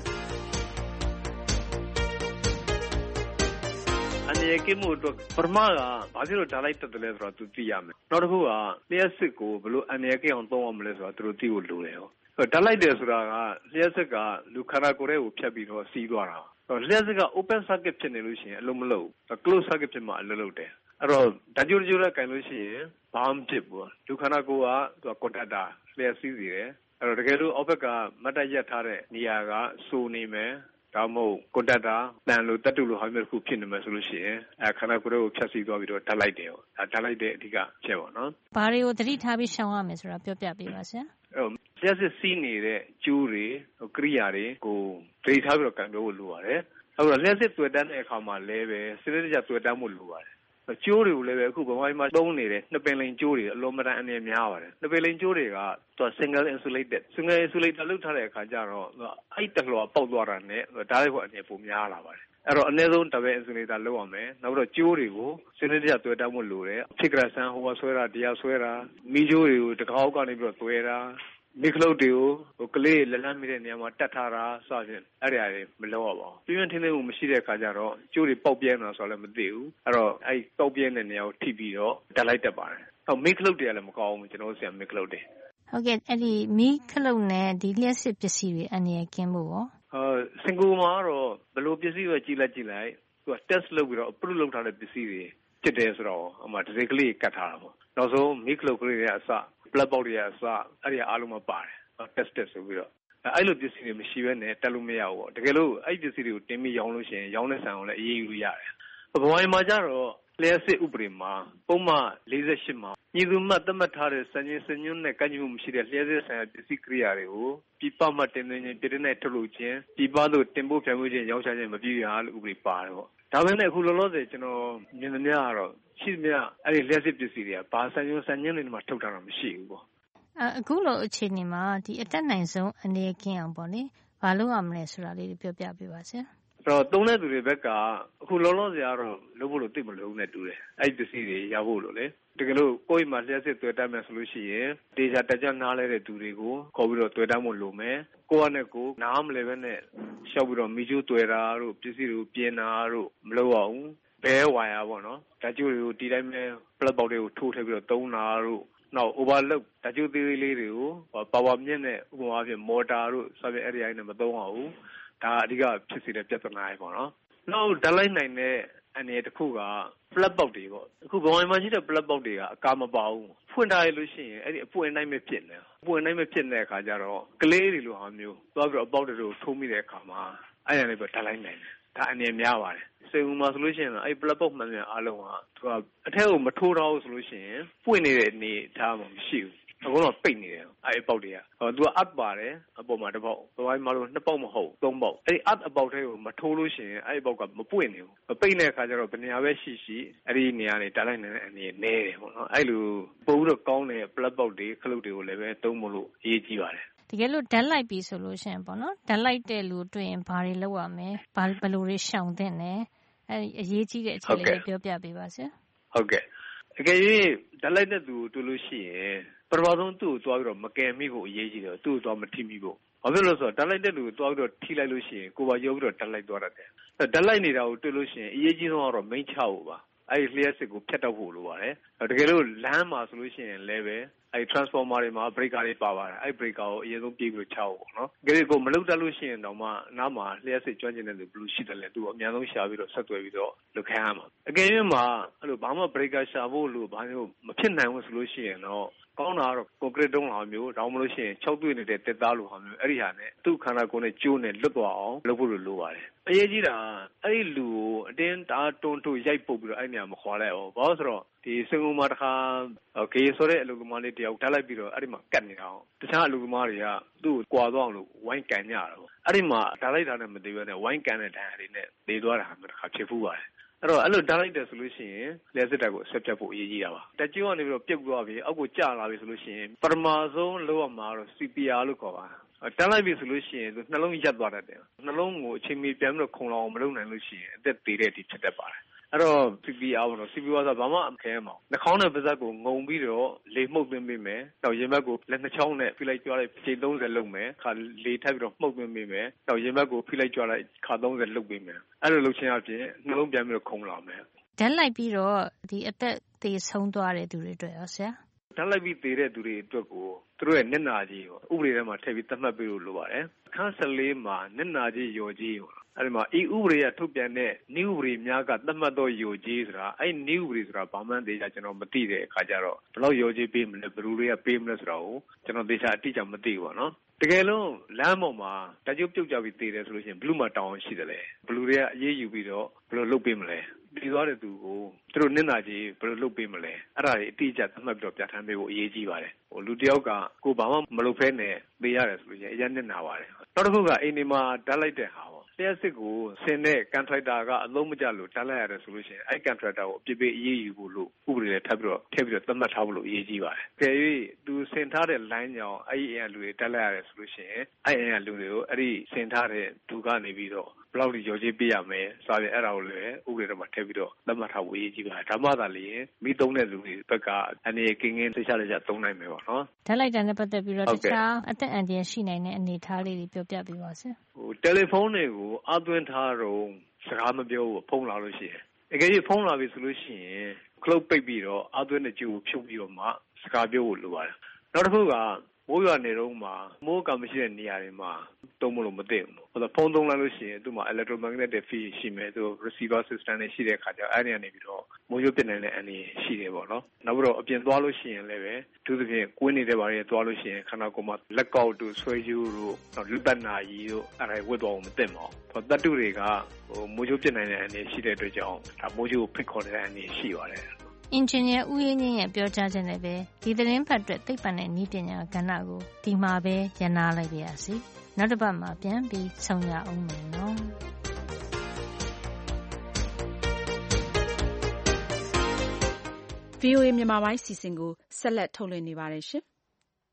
အန္တရာယ်ကင်းမှုအတွက်ပထမကဘာဖြစ်လို့ဓာတ်လိုက်တတ်တယ်လဲဆိုတော့သူသိရမယ်နောက်တစ်ခုကလျှက်စစ်ကိုဘယ်လိုအန္တရာယ်ကင်းအောင်သုံးရမလဲဆိုတာသူတို့သိဖို့လိုတယ်ဟောဓာတ်လိုက်တယ်ဆိုတာကလျှက်စစ်ကလူခန္ဓာကိုယ်ထဲကိုဖြတ်ပြီးတော့စီးသွားတာလျှက်စစ်က open circuit ဖြစ်နေလို့ရှိရင်အလုံးမလုံး close circuit ဖြစ်မှအလုံးလုံးတယ်အဲ့တော့ဓာတ်ကြိုးကြိုးနဲ့ကင်လို့ရှိရင်ဘာမှမဖြစ်ဘူးလူခန္ဓာကိုယ်ကသူက conductor လျှက်စီးစီတယ်အဲ့တော့တကယ်လို့အောက်ဘက်ကမတ်တက်ရက်ထားတဲ့နေရာကစိုးနေမယ်ဒါမှမဟုတ် conductor တန်လို့တတ်တူလို့ဟာမျိုးတစ်ခုဖြစ်နေမယ်ဆိုလို့ရှိရင်အဲခန္ဓာကိုယ်ကိုဖြတ်စီးသွားပြီးတော့ဓာတ်လိုက်တယ်ဟောဒါဓာတ်လိုက်တဲ့အဓိကဖြစ်ပါတော့ဘာတွေကိုသတိထားပြီးရှောင်ရမယ်ဆိုတာပြောပြပေးပါဆရာလျှက်စစ်စီးနေတဲ့ကျိုးတွေကိရိယာတွေကိုသတိထားပြီးတော့ကံပြောဖို့လိုပါတယ်အဲ့တော့လျှက်စစ်သွေးတန်းတဲ့အခါမှာလည်းပဲစနစ်တကျသွေးတန်းမှုလိုပါတယ်ကျိုးတွေကိုလည်းပဲအခုဗမာပြည်မှာသုံးနေတဲ့နှစ်ပင်လိန်ကျိုးတွေအလုံးမတန်အနေများပါတယ်နှစ်ပင်လိန်ကျိုးတွေကသူက single insulated single insulated လုပ်ထားတဲ့အခါကျတော့အဲ့တလွှာပေါက်သွားတာနဲ့ဓာတ်ရိုက်အနေပုံများလာပါတယ်အဲ့တော့အနည်းဆုံး double insulator လုပ်ရမယ်နောက်တော့ကျိုးတွေကိုစနစ်တကျသွေးတန်းမှုလိုတယ်ဖြစ်ကြဆန်းဟိုကဆွဲတာတရားဆွဲတာမိကျိုးတွေကိုတကောက်ကနေပြီးတော့သွဲတာမိခလုတ်တွေကိုကလေးလက်လန်းမိတဲ့နေရာမှာတတ်ထားတာစသဖြင့်အဲ့ဒီအရာတွေမလုပ်ရပါဘူးပြင်းပြင်းထင်းထင်းကိုမရှိတဲ့အခါကျတော့ကျိုးတွေပေါက်ပြဲနေတာဆိုတော့လည်းမသိဘူးအဲ့တော့အဲ့ပေါက်ပြဲတဲ့နေရာကိုထိပြီးတော့တက်လိုက်တတ်ပါတယ်ဟောမိခလုတ်တွေကလည်းမကောင်းဘူးကျွန်တော်တို့ဆရာမိခလုတ်တွေဟုတ်ကဲ့အဲ့ဒီမိခလုတ်နဲ့ဒီလျှက်စစ်ပစ္စည်းတွေအနေနဲ့ကင်းဖို့ရောဟောစင်ကာပူမှာတော့ဘယ်လိုပစ္စည်းပဲကြည့်လိုက်ကြည့်လိုက်သူက test လုပ်ပြီးတော့ approve လုပ်ထားတဲ့ပစ္စည်းတွေဖြစ်တယ်ဆိုတော့အမှဒီစိတ်ကလေးကတ်ထားတာပေါ့နောက်ဆုံးမိခလုတ်ကလေးတွေအစblood box တွေအစအဲ့ဒီအားလုံးမပါတယ် test test ဆိုပြီးတော့အဲ့လိုပစ္စည်းတွေမရှိဘဲနဲ့တက်လို့မရဘူးပေါ့တကယ်လို့အဲ့ပစ္စည်းတွေကိုတင်ပြီးရောင်းလို့ရှိရင်ရောင်းတဲ့ဆန်ကိုလည်းအရေးယူလို့ရတယ်ဘဝမှာကျတော့လျှက်စစ်ဥပဒေမှာပုံမှန်၄၈မှာညီသူမှတ်သတ်မှတ်ထားတဲ့စံချိန်စံညွှန်းနဲ့ကန့်ညီမှုမရှိတဲ့လျှက်စစ်ဆိုင်ရာပစ္စည်းကိရိယာတွေကိုပြပမှတင်သွင်းခြင်းပြည်နဲ့ထုတ်လုပ်ခြင်းပြပသို့တင်ပို့ဖြန့်ဖြူးခြင်းရောင်းချခြင်းမပြုရလို့ဥပဒေပါတယ်ပေါ့ဒါပေမဲ့အခုလောလောဆယ်ကျွန်တော်မြင်သမျှကတော့ရှိသမျှအဲ့ဒီလျှက်စစ်ပစ္စည်းတွေကဘာစံညွှန်းစံညွှန်းတွေမှာထုတ်ထားတာမရှိဘူးပေါ့အခုလိုအခြေအနေမှာဒီအတက်နိုင်ဆုံးအနေကင်းအောင်ပေါ့လေဘာလို့ရမလဲဆိုတာလေးပြောပြပေးပါဆရာအဲ့တော့သုံးတဲ့သူတွေဘက်ကအခုလုံးလုံးစရာတော့လုပ်ဖို့လို့သိမလို့နဲ့တူတယ်အဲ့ဒီပစ္စည်းတွေရဖို့လို့လေတကယ်လို့ကိုယ့်မှာလျှက်စစ်တွေ့တတ်မယ်ဆိုလို့ရှိရင်ဒေတာတကြနားလဲတဲ့သူတွေကိုခေါ်ပြီးတော့တွေ့တတ်မှုလိုမယ်ကိုယ့်နဲ့ကိုယ်နားမလဲပဲနဲ့ရှောက်ပြီးတော့မိကျိုးတွေ့တာတို့ပစ္စည်းတွေကိုပြင်တာတို့မလုပ်အောင်ဘဲဝါယာပေါ့နော်ဓာတ်ကြိုးတွေကိုဒီတိုင်းပဲပလက်ပေါက်တွေကိုထိုးထည့်ပြီးတော့သုံးတာတို့နောက် overload ဓာတ်ကြိုးသေးသေးလေးတွေကိုပါဝါမြင့်တဲ့ဥပမာအဖြစ်မော်တာတို့စသဖြင့်အဲ့ဒီအတိုင်းနဲ့မသုံးအောင်ဒါအဓိကဖြစ်စေတဲ့ပြဿနာတွေပေါ့နော်နောက်ဓာတ်လိုက်နိုင်တဲ့အနေတစ်ခုက plug box တွေပေါ့အခုဘဝမှာရှိတဲ့ plug box တွေကအကာမပါဘူးဖွင့်ထားရလို့ရှိရင်အဲ့ဒီအပွင့်တိုင်းပဲဖြစ်နေအပွင့်တိုင်းပဲဖြစ်နေတဲ့အခါကျတော့ကလေးတွေလိုဟာမျိုးသွားပြီးတော့အပေါက်တွေကိုထိုးမိတဲ့အခါမှာအဲ့ဒါလေးပဲဓာတ်လိုက်နိုင်တယ်ဒါအနေများပါတယ်စေဦးမှာဆိုလို့ရှိရင်အဲ့ plug box မှန်ပြန်အားလုံးကသူကအထက်ကိုမထိုးတော့ဘူးဆိုလို့ရှိရင်ပွင့်နေတဲ့အနေထားမှမရှိဘူးအခုတော့ပိတ်နေတယ်အဲ့အပေါက်တွေကဟိုသူကအပ်ပါတယ်အပေါ်မှာတစ်ပေါက်ဘဝမှာလို့နှစ်ပေါက်မဟုတ်သုံးပေါက်အဲ့အပ်အပေါက်တွေကိုမထိုးလို့ရှိရင်အဲ့အပေါက်ကမပွင့်နေဘူးပိတ်နေတဲ့အခါကျတော့ဘယ်နေရာပဲရှိရှိအဲ့ဒီနေရာတွေတားလိုက်နေတဲ့အနေနဲတယ်ပေါ့နော်အဲ့လိုပို့ပြီးတော့ကောင်းတဲ့ plug box တွေခလုတ်တွေကိုလည်းပဲသုံးမလို့အရေးကြီးပါတယ်တကယ်လို့ဓာတ်လိုက်ပြီဆိုလို့ရှိရင်ပေါ့နော်ဓာတ်လိုက်တဲ့လူတွေ့ရင်ဘာတွေလုပ်ရမလဲဘာဘယ်လိုတွေရှောင်သင့်လဲအဲ့အရေးကြီးတဲ့အခြေအနေတွေပြောပြပေးပါဆရာဟုတ်ကဲ့အကယ်၍ဓာတ်လိုက်တဲ့သူတွေ့လို့ရှိရင်ပထမဆုံးသူ့ကိုသွားပြီးတော့မကယ်မိဖို့အရေးကြီးတယ်သူ့ကိုသွားမထိမိဖို့ဘာဖြစ်လို့ဆိုတော့ဓာတ်လိုက်တဲ့လူကိုသွားပြီးတော့ထိလိုက်လို့ရှိရင်ကိုယ်ပါရုပ်ပြီးတော့ဓာတ်လိုက်သွားတတ်တယ်ဓာတ်လိုက်နေတာကိုတွေ့လို့ရှိရင်အရေးကြီးဆုံးကတော့မိန့်ချဖို့ပါအဲ့ဒီလျှက်စစ်ကိုဖြတ်တောက်ဖို့လိုပါတယ်တကယ်လို့လမ်းမှာဆိုလို့ရှိရင်လည်းပဲအဲ့ transformer တွေမှာ breaker တွေပါပါတယ်အဲ့ breaker ကိုအရင်ဆုံးပြေးပြီးချအောင်ပေါ့နော်တကယ်ကိုမလုပ်တတ်လို့ရှိရင်တော့မှနားမှာလျှက်စစ်ကျွမ်းကျင်တဲ့လူဘယ်လိုရှိတယ်လဲသူအများဆုံးရှာပြီးတော့ဆက်သွယ်ပြီးတော့လုပ်ခိုင်းရမှာအကယ်၍မှာအဲ့လိုဘာမှ breaker ရှာဖို့လို့ဘာမျိုးမဖြစ်နိုင်ဘူးဆိုလို့ရှိရင်တော့ကောင်းတာကတော့ concrete တုံးလိုမျိုးတောင်းမလို့ရှိရင်၆တွေ့နေတဲ့တက်သားလိုဟာမျိုးအဲ့ဒီဟာနဲ့သူ့ခန္ဓာကိုယ်နဲ့ကျိုးနဲ့လွတ်သွားအောင်လုပ်ဖို့လိုပါတယ်အရေးကြီးတာအဲ့ဒီလူကိုအတင်းတားတွန်းထုတ်ရိုက်ပုတ်ပြီးတော့အဲ့နေရာမှာခေါ်လိုက်အောင်ဘာလို့ဆိုတော့ဒီစင်ကူမှာတခါဂေးဆိုတဲ့အလုပ်သမားလေးတယောက်ဓာတ်လိုက်ပြီးတော့အဲ့ဒီမှာကတ်နေတာအောင်တခြားအလုပ်သမားတွေကသူ့ကိုကြွာသွားအောင်လို့ဝိုင်းကန်ကြတာပေါ့အဲ့ဒီမှာဓာတ်လိုက်တာနဲ့မသေးဘဲနဲ့ဝိုင်းကန်တဲ့ဒဏ်ရာတွေနဲ့သေသွားတာဟာတခါဖြစ်ဖူးပါတယ်အဲ့တော့အဲ့လိုဓာတ်လိုက်တယ်ဆိုလို့ရှိရင်လျှက်စစ်တပ်ကိုဆက်ပြတ်ဖို့အရေးကြီးတာပါတက်ကျိုးကနေပြီးတော့ပြုတ်သွားပြီအောက်ကိုကျလာပြီဆိုလို့ရှိရင်ပထမဆုံးလုပ်ရမှာတော့ C P R လို့ခေါ်ပါတက်လိုက်ပြီဆိုလို့ရှိရင်သူနှလုံးရပ်သွားတတ်တယ်နှလုံးကိုအချိန်မီပြန်ပြီးတော့ခုန်လောင်အောင်မလုပ်နိုင်လို့ရှိရင်အသက်သေးတဲ့အထိဖြစ်တတ်ပါတယ်အဲ့တော့ C P R ပေါ့နော် C P R ဆိုဘာမှမခဲမအောင်နှာခေါင်းနဲ့ပါးစပ်ကိုငုံပြီးတော့လေမှုတ်သွင်းပေးမယ်နောက်ရင်ဘတ်ကိုလက်နှချောင်းနဲ့ဖိလိုက်ကြွားလိုက်ချိန်သုံးဆယ်လုပ်မယ်ခါလေထပ်ပြီးတော့မှုတ်သွင်းပေးမယ်နောက်ရင်ဘတ်ကိုဖိလိုက်ကြွားလိုက်ခါသုံးဆယ်လုပ်ပေးမယ်အဲ့လိုလုပ်ခြင်းအပြင်နှလုံးပြန်ပြီးတော့ခုန်လောင်မယ်ဓာတ်လိုက်ပြီးတော့ဒီအသက်သေဆုံးသွားတဲ့သူတွေအတွက်ရောဆရာဓာတ်လိုက်ပြီးသေတဲ့သူတွေအတွက်ကိုသူတို့ရဲ့မျက်နှာကြီးကိုဥပဒေထဲမှာထည့်ပြီးသတ်မှတ်ပေးလို့လိုပါတယ်အခန်း၁၄မှာမျက်နှာကြီးလျော်ကြီးအဲ့ဒီမှာဤဥပဒေရထုတ်ပြန်တဲ့နည်းဥပဒေများကသတ်မှတ်သောလျော်ကြီးဆိုတာအဲ့နည်းဥပဒေဆိုတာဘာမှန်းသိကြကျွန်တော်မသိတဲ့အခါကျတော့ဘယ်လောက်လျော်ကြီးပေးမလဲဘယ်လိုတွေကပေးမလဲဆိုတာကိုကျွန်တော်သေချာအတိအကျမသိဘူးပေါ့နော်တကယ်လို့လမ်းပေါ်မှာတကြုတ်ပြုတ်ကြပြီးသေတယ်ဆိုလို့ရှိရင်ဘလူးမှာတောင်းရှိတယ်လေဘလူးတွေကအရေးယူပြီးတော့ဘယ်လိုလုပ်ပေးမလဲပြီးသွားတဲ့သူကိုသူတို့နင့်နာကြီးဘယ်လိုလုပ်ပေးမလဲအဲ့ဒါတွေအတိအကျသတ်မှတ်ပြီးတော့ပြဋ္ဌာန်းပေးဖို့အရေးကြီးပါတယ်ဟိုလူတယောက်ကကိုဘာမှမလုပ်ဖဲနဲ့သေရတယ်ဆိုလို့ရှိရင်အရင်နင့်နာပါတယ်နောက်တစ်ခုကအိမ်ဒီမှာဓာတ်လိုက်တဲ့ဟာပေါ့လျှက်စစ်ကိုဆင်တဲ့ကန်ထရိုက်တာကအလုံးမကျလို့ဓာတ်လိုက်ရတယ်ဆိုလို့ရှိရင်အဲ့ကန်ထရိုက်တာကိုအပြစ်ပေးအရေးယူဖို့လို့ဥပဒေနဲ့ထပ်ပြီးတော့ထည့်ပြီးတော့သတ်မှတ်ထားဖို့လို့အရေးကြီးပါတယ်ကြည့်၍သူဆင်ထားတဲ့ line ကြောင့်အဲ့ဒီအိမ်ကလူတွေဓာတ်လိုက်ရတယ်ဆိုလို့ရှိရင်အဲ့အိမ်ကလူတွေကိုအဲ့ဒီဆင်ထားတဲ့သူကနေပြီးတော့ဘယ်လောက်ဒီရောကြီးပေးရမယ်ဆိုရင်အဲ့ဒါကိုလည်းဥပဒေထဲမှာထည့်ပြီးတော့သတ်မှတ်ထားဖို့အရေးကြီးပါတယ်ဒါမှသာလျှင်မိသုံးတဲ့လူတွေဘက်ကအနေကင်းကင်းသိချလက်ချသုံးနိုင်မယ်ပေါ့နော်ဓာတ်လိုက်တာနဲ့ပတ်သက်ပြီးတော့တခြားအသက်အန္တရာယ်ရှိနိုင်တဲ့အနေအထားလေးတွေပြောပြပေးပါဆရာဟိုတယ်လီဖုန်းတွေကိုအသွင်းထားတော့စကားမပြောဘူးဖုန်းလာလို့ရှိရင်အကယ်၍ဖုန်းလာပြီဆိုလို့ရှိရင်ခလုတ်ပိတ်ပြီးတော့အသွင်းတဲ့ကြိုးကိုဖြုတ်ပြီးတော့မှစကားပြောဖို့လိုပါတယ်နောက်တစ်ခုကမိုးရွာနေတော့မှမိုးကမရှိတဲ့နေရာတွေမှာတုံးမလို့မသိဘူး။ဟိုဖုန်းသုံးလိုက်လို့ရှိရင်သူ့မှာ electromagnetic field ရှိမယ်သူ receiver system တွေရှိတဲ့အခါကျအဲ့ဒီကနေပြီးတော့မိုးရွာပြစ်နိုင်တဲ့အနေရှိတယ်ပေါ့နော်။နောက်ပြီးတော့အပြင်သွားလို့ရှိရင်လည်းပဲသူသဖြင့်ကွင်းနေတဲ့ဘာတွေသွားလို့ရှိရင်ခန္ဓာကိုယ်မှာလက်ကောက်တို့ဆွဲကြိုးတို့နောက်လူပတ်နာကြီးတို့အဲ့ဒါဝတ်သွားအောင်မသိမှာ။ဟိုတတ်တုတွေကဟိုမိုးရွာပြစ်နိုင်တဲ့အနေရှိတဲ့အတွက်ကြောင့်ဒါမိုးရွာကိုဖိတ်ခေါ်တဲ့အနေရှိပါတယ်။အင်ဂျင်နီယာဦးရေးငင်းရဲ့ပြောကြားချက်နဲ့ပဲဒီသတင်းဖတ်အတွက်သိပ္ပံနဲ့နည်းပညာကဏ္ဍကိုဒီမှာပဲရနာလိုက်ပါရစေ။နောက်တစ်ပတ်မှာပြန်ပြီးဆုံရအောင်မယ်နော်။ V O A မြန်မာပိုင်းစီစဉ်ကိုဆက်လက်ထုတ်လွှင့်နေပါတယ်ရှင်။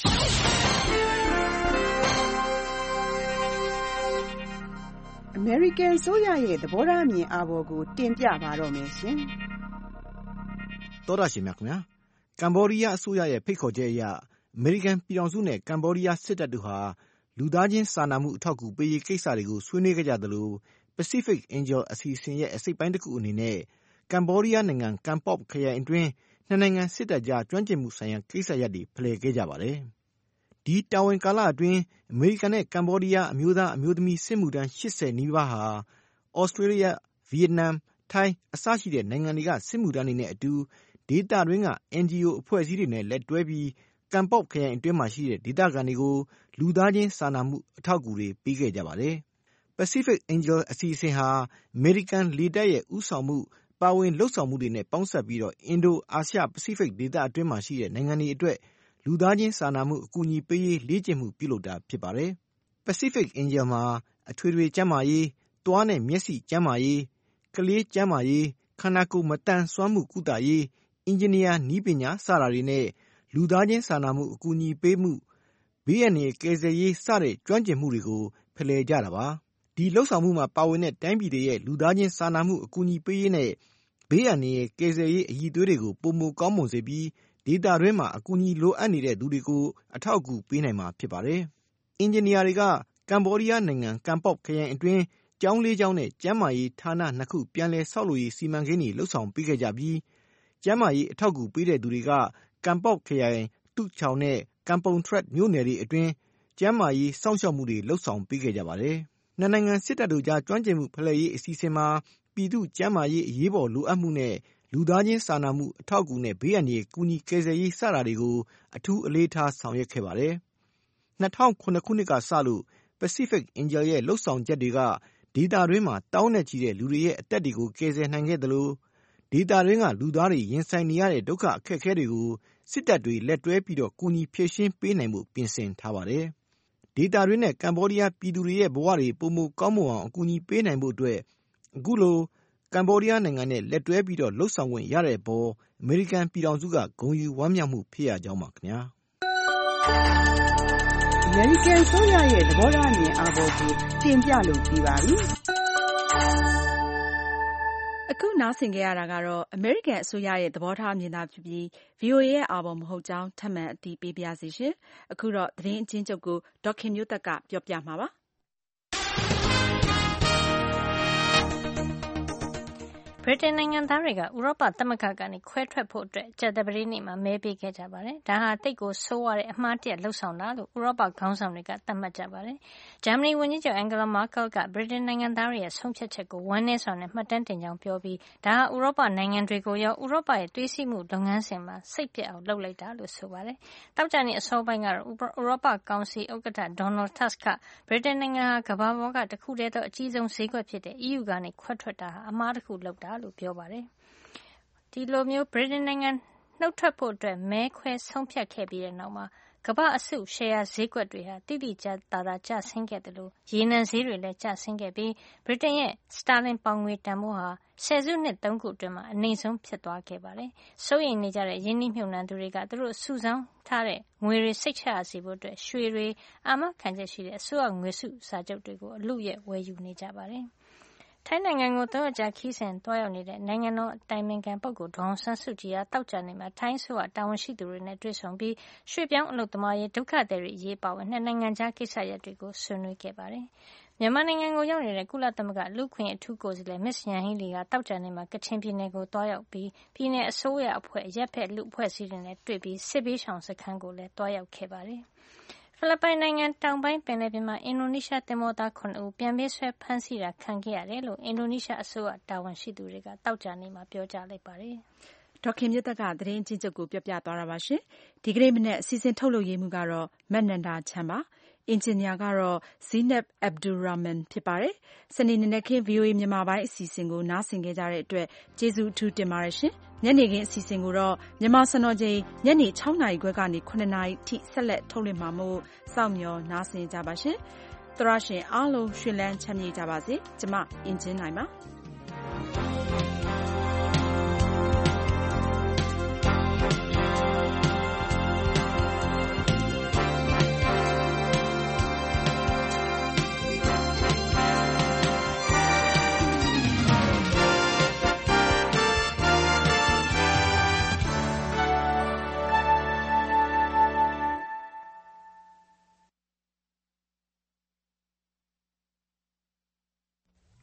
American ဆိုရရဲ့သဘောထားအမြင်အာဘော်ကိုတင်ပြပါတော့မယ်ရှင်။သောတာရှင်များခင်ဗျာကမ်ဘောဒီးယားအစိုးရရဲ့ဖိတ်ခေါ်ချက်အရအမေရိကန်ပြည်ထောင်စုနဲ့ကမ်ဘောဒီးယားစစ်တပ်တို့ဟာလူသားချင်းစာနာမှုအထောက်အကူပေးရေးကိစ္စတွေကိုဆွေးနွေးကြသလို Pacific Angel အစီအစဉ်ရဲ့အစိတ်ပိုင်းတစ်ခုအနေနဲ့ကမ်ဘောဒီးယားနိုင်ငံကမ်ပေါ့ခရိုင်အတွင်းနှစ်နိုင်ငံစစ်တပ်ကြားကျွမ်းကျင်မှုဆိုင်ရာကိစ္စရပ်တွေဖလှယ်ခဲ့ကြပါတယ်။ဒီတာဝန်ကာလအတွင်းအမေရိကန်နဲ့ကမ်ဘောဒီးယားအမျိုးသားအမျိုးသမီးစစ်မှုထမ်း၈၀နီးပါးဟာဩစတြေးလျ၊ဗီယက်နမ်၊ထိုင်းအစရှိတဲ့နိုင်ငံတွေကစစ်မှုထမ်းတွေနဲ့အတူဒေသတွင်းက အန်ဂျီအို အဖွဲ့အစည်းတွေနဲ့လက်တွဲပြီးကမ်ပေါ့ခရိုင်အတွင်းမှာရှိတဲ့ဒေသခံတွေကိုလူသားချင်းစာနာမှုအထောက်အကူတွေပေးခဲ့ကြပါတယ်။ Pacific Angel အစီအစဉ်ဟာအမေရိကန်လေတပ်ရဲ့ဦးဆောင်မှုပါဝင်လှုပ်ဆောင်မှုတွေနဲ့ပေါင်းစပ်ပြီးတော့အင်ဒိုအာရှပစိဖိတ်ဒေသအတွင်းမှာရှိတဲ့နိုင်ငံတွေအတွက်လူသားချင်းစာနာမှုအကူအညီပေးရေးလေ့ကျင့်မှုပြုလုပ်တာဖြစ်ပါတယ်။ Pacific Angel မှာအထွေထွေကျန်းမာရေး၊သွားနဲ့မျက်စိကျန်းမာရေး၊ကလေးကျန်းမာရေး၊ခန္ဓာကိုယ်မသန်စွမ်းမှုကုသရေး၊အင်ဂျင်နီယာနည်းပညာစတာတွေနဲ့လူသားချင်းစာနာမှုအကူအညီပေးမှုဘေးအန္တရာယ်ကယ်ဆယ်ရေးစတဲ့ကျွမ်းကျင်မှုတွေကိုဖလှယ်ကြတာပါ။ဒီလှုပ်ဆောင်မှုမှာပါဝင်တဲ့တိုင်းပြည်တွေရဲ့လူသားချင်းစာနာမှုအကူအညီပေးရေးနဲ့ဘေးအန္တရာယ်ကယ်ဆယ်ရေးအရည်အသွေးတွေကိုပိုမိုကောင်းမွန်စေပြီးဒေသတွင်းမှာအကူအညီလိုအပ်နေတဲ့သူတွေကိုအထောက်အကူပေးနိုင်မှာဖြစ်ပါတယ်။အင်ဂျင်နီယာတွေကကမ်ဘောဒီးယားနိုင်ငံကမ်ပေါ့ခရိုင်အတွင်းကျောင်းလေးကျောင်းနဲ့ကျန်းမာရေးဌာနနှစ်ခုပြန်လည်ဆောက်လုပ်ရေးစီမံကိန်းတွေလှုပ်ဆောင်ပေးခဲ့ကြပြီးကျန်းမာရေးအထောက်အကူပေးတဲ့သူတွေကကမ်ပေါ့ခရိုင်တုချောင်နဲ့ကမ်ပုံထရက်မြို့နယ်တွေအတွင်းကျန်းမာရေးစောင့်ရှောက်မှုတွေလှုပ်ဆောင်ပေးခဲ့ကြပါတယ်။နှစ်နိုင်ငံစစ်တပ်တို့ကြားကျွမ်းကျင်မှုဖလှယ်ရေးအစီအစဉ်မှာပြည်သူ့ကျန်းမာရေးအရေးပေါ်လိုအပ်မှုနဲ့လူသားချင်းစာနာမှုအထောက်အကူနဲ့ဘေးအန္တရာယ်ကူညီကယ်ဆယ်ရေးစတာတွေကိုအထူးအလေးထားဆောင်ရွက်ခဲ့ပါတယ်။၂၀၀၇ခုနှစ်ကစလို့ Pacific Angel ရဲ့လှုပ်ဆောင်ချက်တွေကဒေသတွင်းမှာတောင်းနဲ့ချီတဲ့လူတွေရဲ့အသက်တွေကိုကယ်ဆယ်နိုင်ခဲ့သလိုဒေသတွင်းကလူသားတွေရင်ဆိုင်နေရတဲ့ဒုက္ခအခက်အခဲတွေကိုစစ်တပ်တွေလက်တွဲပြီးတော့ကူညီဖြေရှင်းပေးနိုင်ဖို့ပြင်ဆင်ထားပါတယ်။ဒေသတွင်းနဲ့ကမ်ဘောဒီးယားပြည်သူတွေရဲ့ဘဝတွေပိုမိုကောင်းမွန်အောင်အကူအညီပေးနိုင်ဖို့အတွက်အခုလိုကမ်ဘောဒီးယားနိုင်ငံနဲ့လက်တွဲပြီးတော့လှုပ်ဆောင်ခွင့်ရတဲ့အပေါ်အမေရိကန်ပြည်ထောင်စုကဂုဏ်ယူဝမ်းမြောက်မှုဖြစ်ရကြောင်းပါခင်ဗျာ။ American ဆိုရရဲ့သဘောထားအမြင်အာဘော်ကိုတင်ပြလို့ပြီးပါပြီ။အခုနားဆင်ကြရတာကတော့ American အစိုးရရဲ့သဘောထားအမြင်သာဖြစ်ပြီး ဗွီအိုအေ ရဲ့အာဘော်မဟုတ်ကြောင်းထပ်မံအတည်ပြုပါရစေရှင်။အခုတော့သတင်းအကျဉ်းချုပ်ကိုဒေါ်ခင်မျိုးသက်ကပြောပြမှာပါ။ဗြိတိန်နိုင်ငံသားတွေကဥရောပသမဂ္ဂကနေခွဲထွက်ဖို့အတွက်ကြာသပတေးနေ့မှာမဲပေးခဲ့ကြပါတယ်။ဒါဟာသိပ်ကိုဆိုးဝါးတဲ့အမှားတရလုပ်ဆောင်တာလို့ဥရောပခေါင်းဆောင်တွေကသတ်မှတ်ကြပါတယ်။ဂျာမနီဝန်ကြီးချုပ် Angela Merkel ကဗြိတိန်နိုင်ငံသားတွေရဲ့ဆုံးဖြတ်ချက်ကိုဝမ်းနည်းစွာနဲ့မှတ်တမ်းတင်ကြောင်းပြောပြီးဒါဟာဥရောပနိုင်ငံတွေကိုရောဥရောပရဲ့သွေးစည်းမှုလုပ်ငန်းစဉ်မှာစိတ်ပျက်အောင်လုပ်လိုက်တာလို့ဆိုပါတယ်။သောကြာနေ့အစောပိုင်းကတော့ဥရောပကောင်စီဥက္ကဋ္ဌ Donald Tusk ကဗြိတိန်နိုင်ငံဟာကမ္ဘာပေါ်ကတခုတည်းသောအကြီးဆုံးဈေးကွက်ဖြစ်တဲ့ အီးယူ ကနေခွဲထွက်တာဟာအမှားတစ်ခုလုပ်တာလို့ပြောပါတယ်။ဒီလိုမျိုးဗြိတိန်နိုင်ငံနှုတ်ထွက်ဖို့အတွက်မဲခွဲဆုံးဖြတ်ခဲ့ပြီးတဲ့နောက်မှာကမ္ဘာအစုရှယ်ယာဈေးကွက်တွေဟာတိတိကျသာသာကျဆင်းခဲ့တယ်လို့ရေနံဈေးတွေလည်းကျဆင်းခဲ့ပြီးဗြိတိန်ရဲ့စတာလင်ပေါင်ငွေတန်ဖိုးဟာဆယ်စုနှစ်သုံးခုအတွင်းမှာအနိမ့်ဆုံးဖြစ်သွားခဲ့ပါတယ်။စိုးရိမ်နေကြတဲ့ရင်းနှီးမြှုပ်နှံသူတွေကသူတို့စုဆောင်းထားတဲ့ငွေတွေစိတ်ချရစေဖို့အတွက်ရွှေတွေအာမခံချက်ရှိတဲ့အစိုးရငွေစုစာချုပ်တွေကိုအလုရဲ့ဝယ်ယူနေကြပါတယ်။ထိုင်းနိုင်ငံကိုသုံးရက်ကြာခရီးစဉ်သွားရောက်နေတဲ့နိုင်ငံတော်အတိုင်ပင်ခံပုဂ္ဂိုလ်ဒေါ်အောင်ဆန်းစုကြည်ဟာသောကြာနေ့မှာထိုင်းအစိုးရတာဝန်ရှိသူတွေနဲ့တွေ့ဆုံပြီးရွှေ့ပြောင်းအလုပ်သမားရေးဒုက္ခသည်တွေအရေးပါဝင်နှစ်နိုင်ငံကြားကိစ္စရပ်တွေကိုဆွေးနွေးခဲ့ပါတယ်။မြန်မာနိုင်ငံကိုရောက်နေတဲ့ကုလသမဂ္ဂလူ့အခွင့်အရေးအထူးကိုယ်စားလှယ်မစ္စယန်ဟီလီဟာသောကြာနေ့မှာကချင်ပြည်နယ်ကိုသွားရောက်ပြီးပြည်နယ်အစိုးရအဖွဲ့အရပ်ဖက်လူ့အဖွဲ့အစည်းတွေနဲ့တွေ့ပြီးစစ်ဘေးရှောင်စခန်းကိုလည်းသွားရောက်ခဲ့ပါတယ်။ဖိလစ်ပိုင်နိုင်ငံတောင်ပိုင်းပင်လယ်ပြင်မှာအင်ဒိုနီးရှားသင်္ဘောသားခုနှစ်ဦးပြန်ပေးဆွဲဖမ်းဆီးတာခံခဲ့ရတယ်လို့အင်ဒိုနီးရှားအစိုးရတာဝန်ရှိသူတွေကသောကြာနေ့မှာပြောကြားလိုက်ပါတယ်။ဒေါက်ခင်မြတ်သက်ကသတင်းအချင်းချုပ်ကိုပြောပြသွားတာပါရှင်။ဒီကနေ့မနေ့အစီအစဉ်ထုတ်လုပ်ရေးမှုကတော့မတ်နန္ဒာချမ်းပါ။အင်ဂျင်နီယာကတော့ Zainab Abdulrahman ဖြစ်ပါတယ်။စနေနေ့နဲ့ခင်း ဗွီအိုအေ မြန်မာပိုင်းအစီအစဉ်ကိုနားဆင်ခဲ့ကြတဲ့အတွက်ကျေးဇူးအထူးတင်ပါတယ်ရှင်။ညနေခင်းအစီအစဉ်ကိုတော့မြန်မာစံတော်ချိန်ညနေ၆နာရီခွဲကနေ၇နာရီထိဆက်လက်ထုတ်လွှင့်မှာမို့စောင့်မျှော်နားဆင်ကြပါရှင်။သရရှင်အားလုံးရွှင်လန်းချမ်းမြေ့ကြပါစေ။ကျမအင်ဂျင်နိုင်ပါ။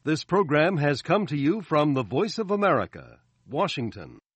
This program has come to you from the Voice of America, Washington.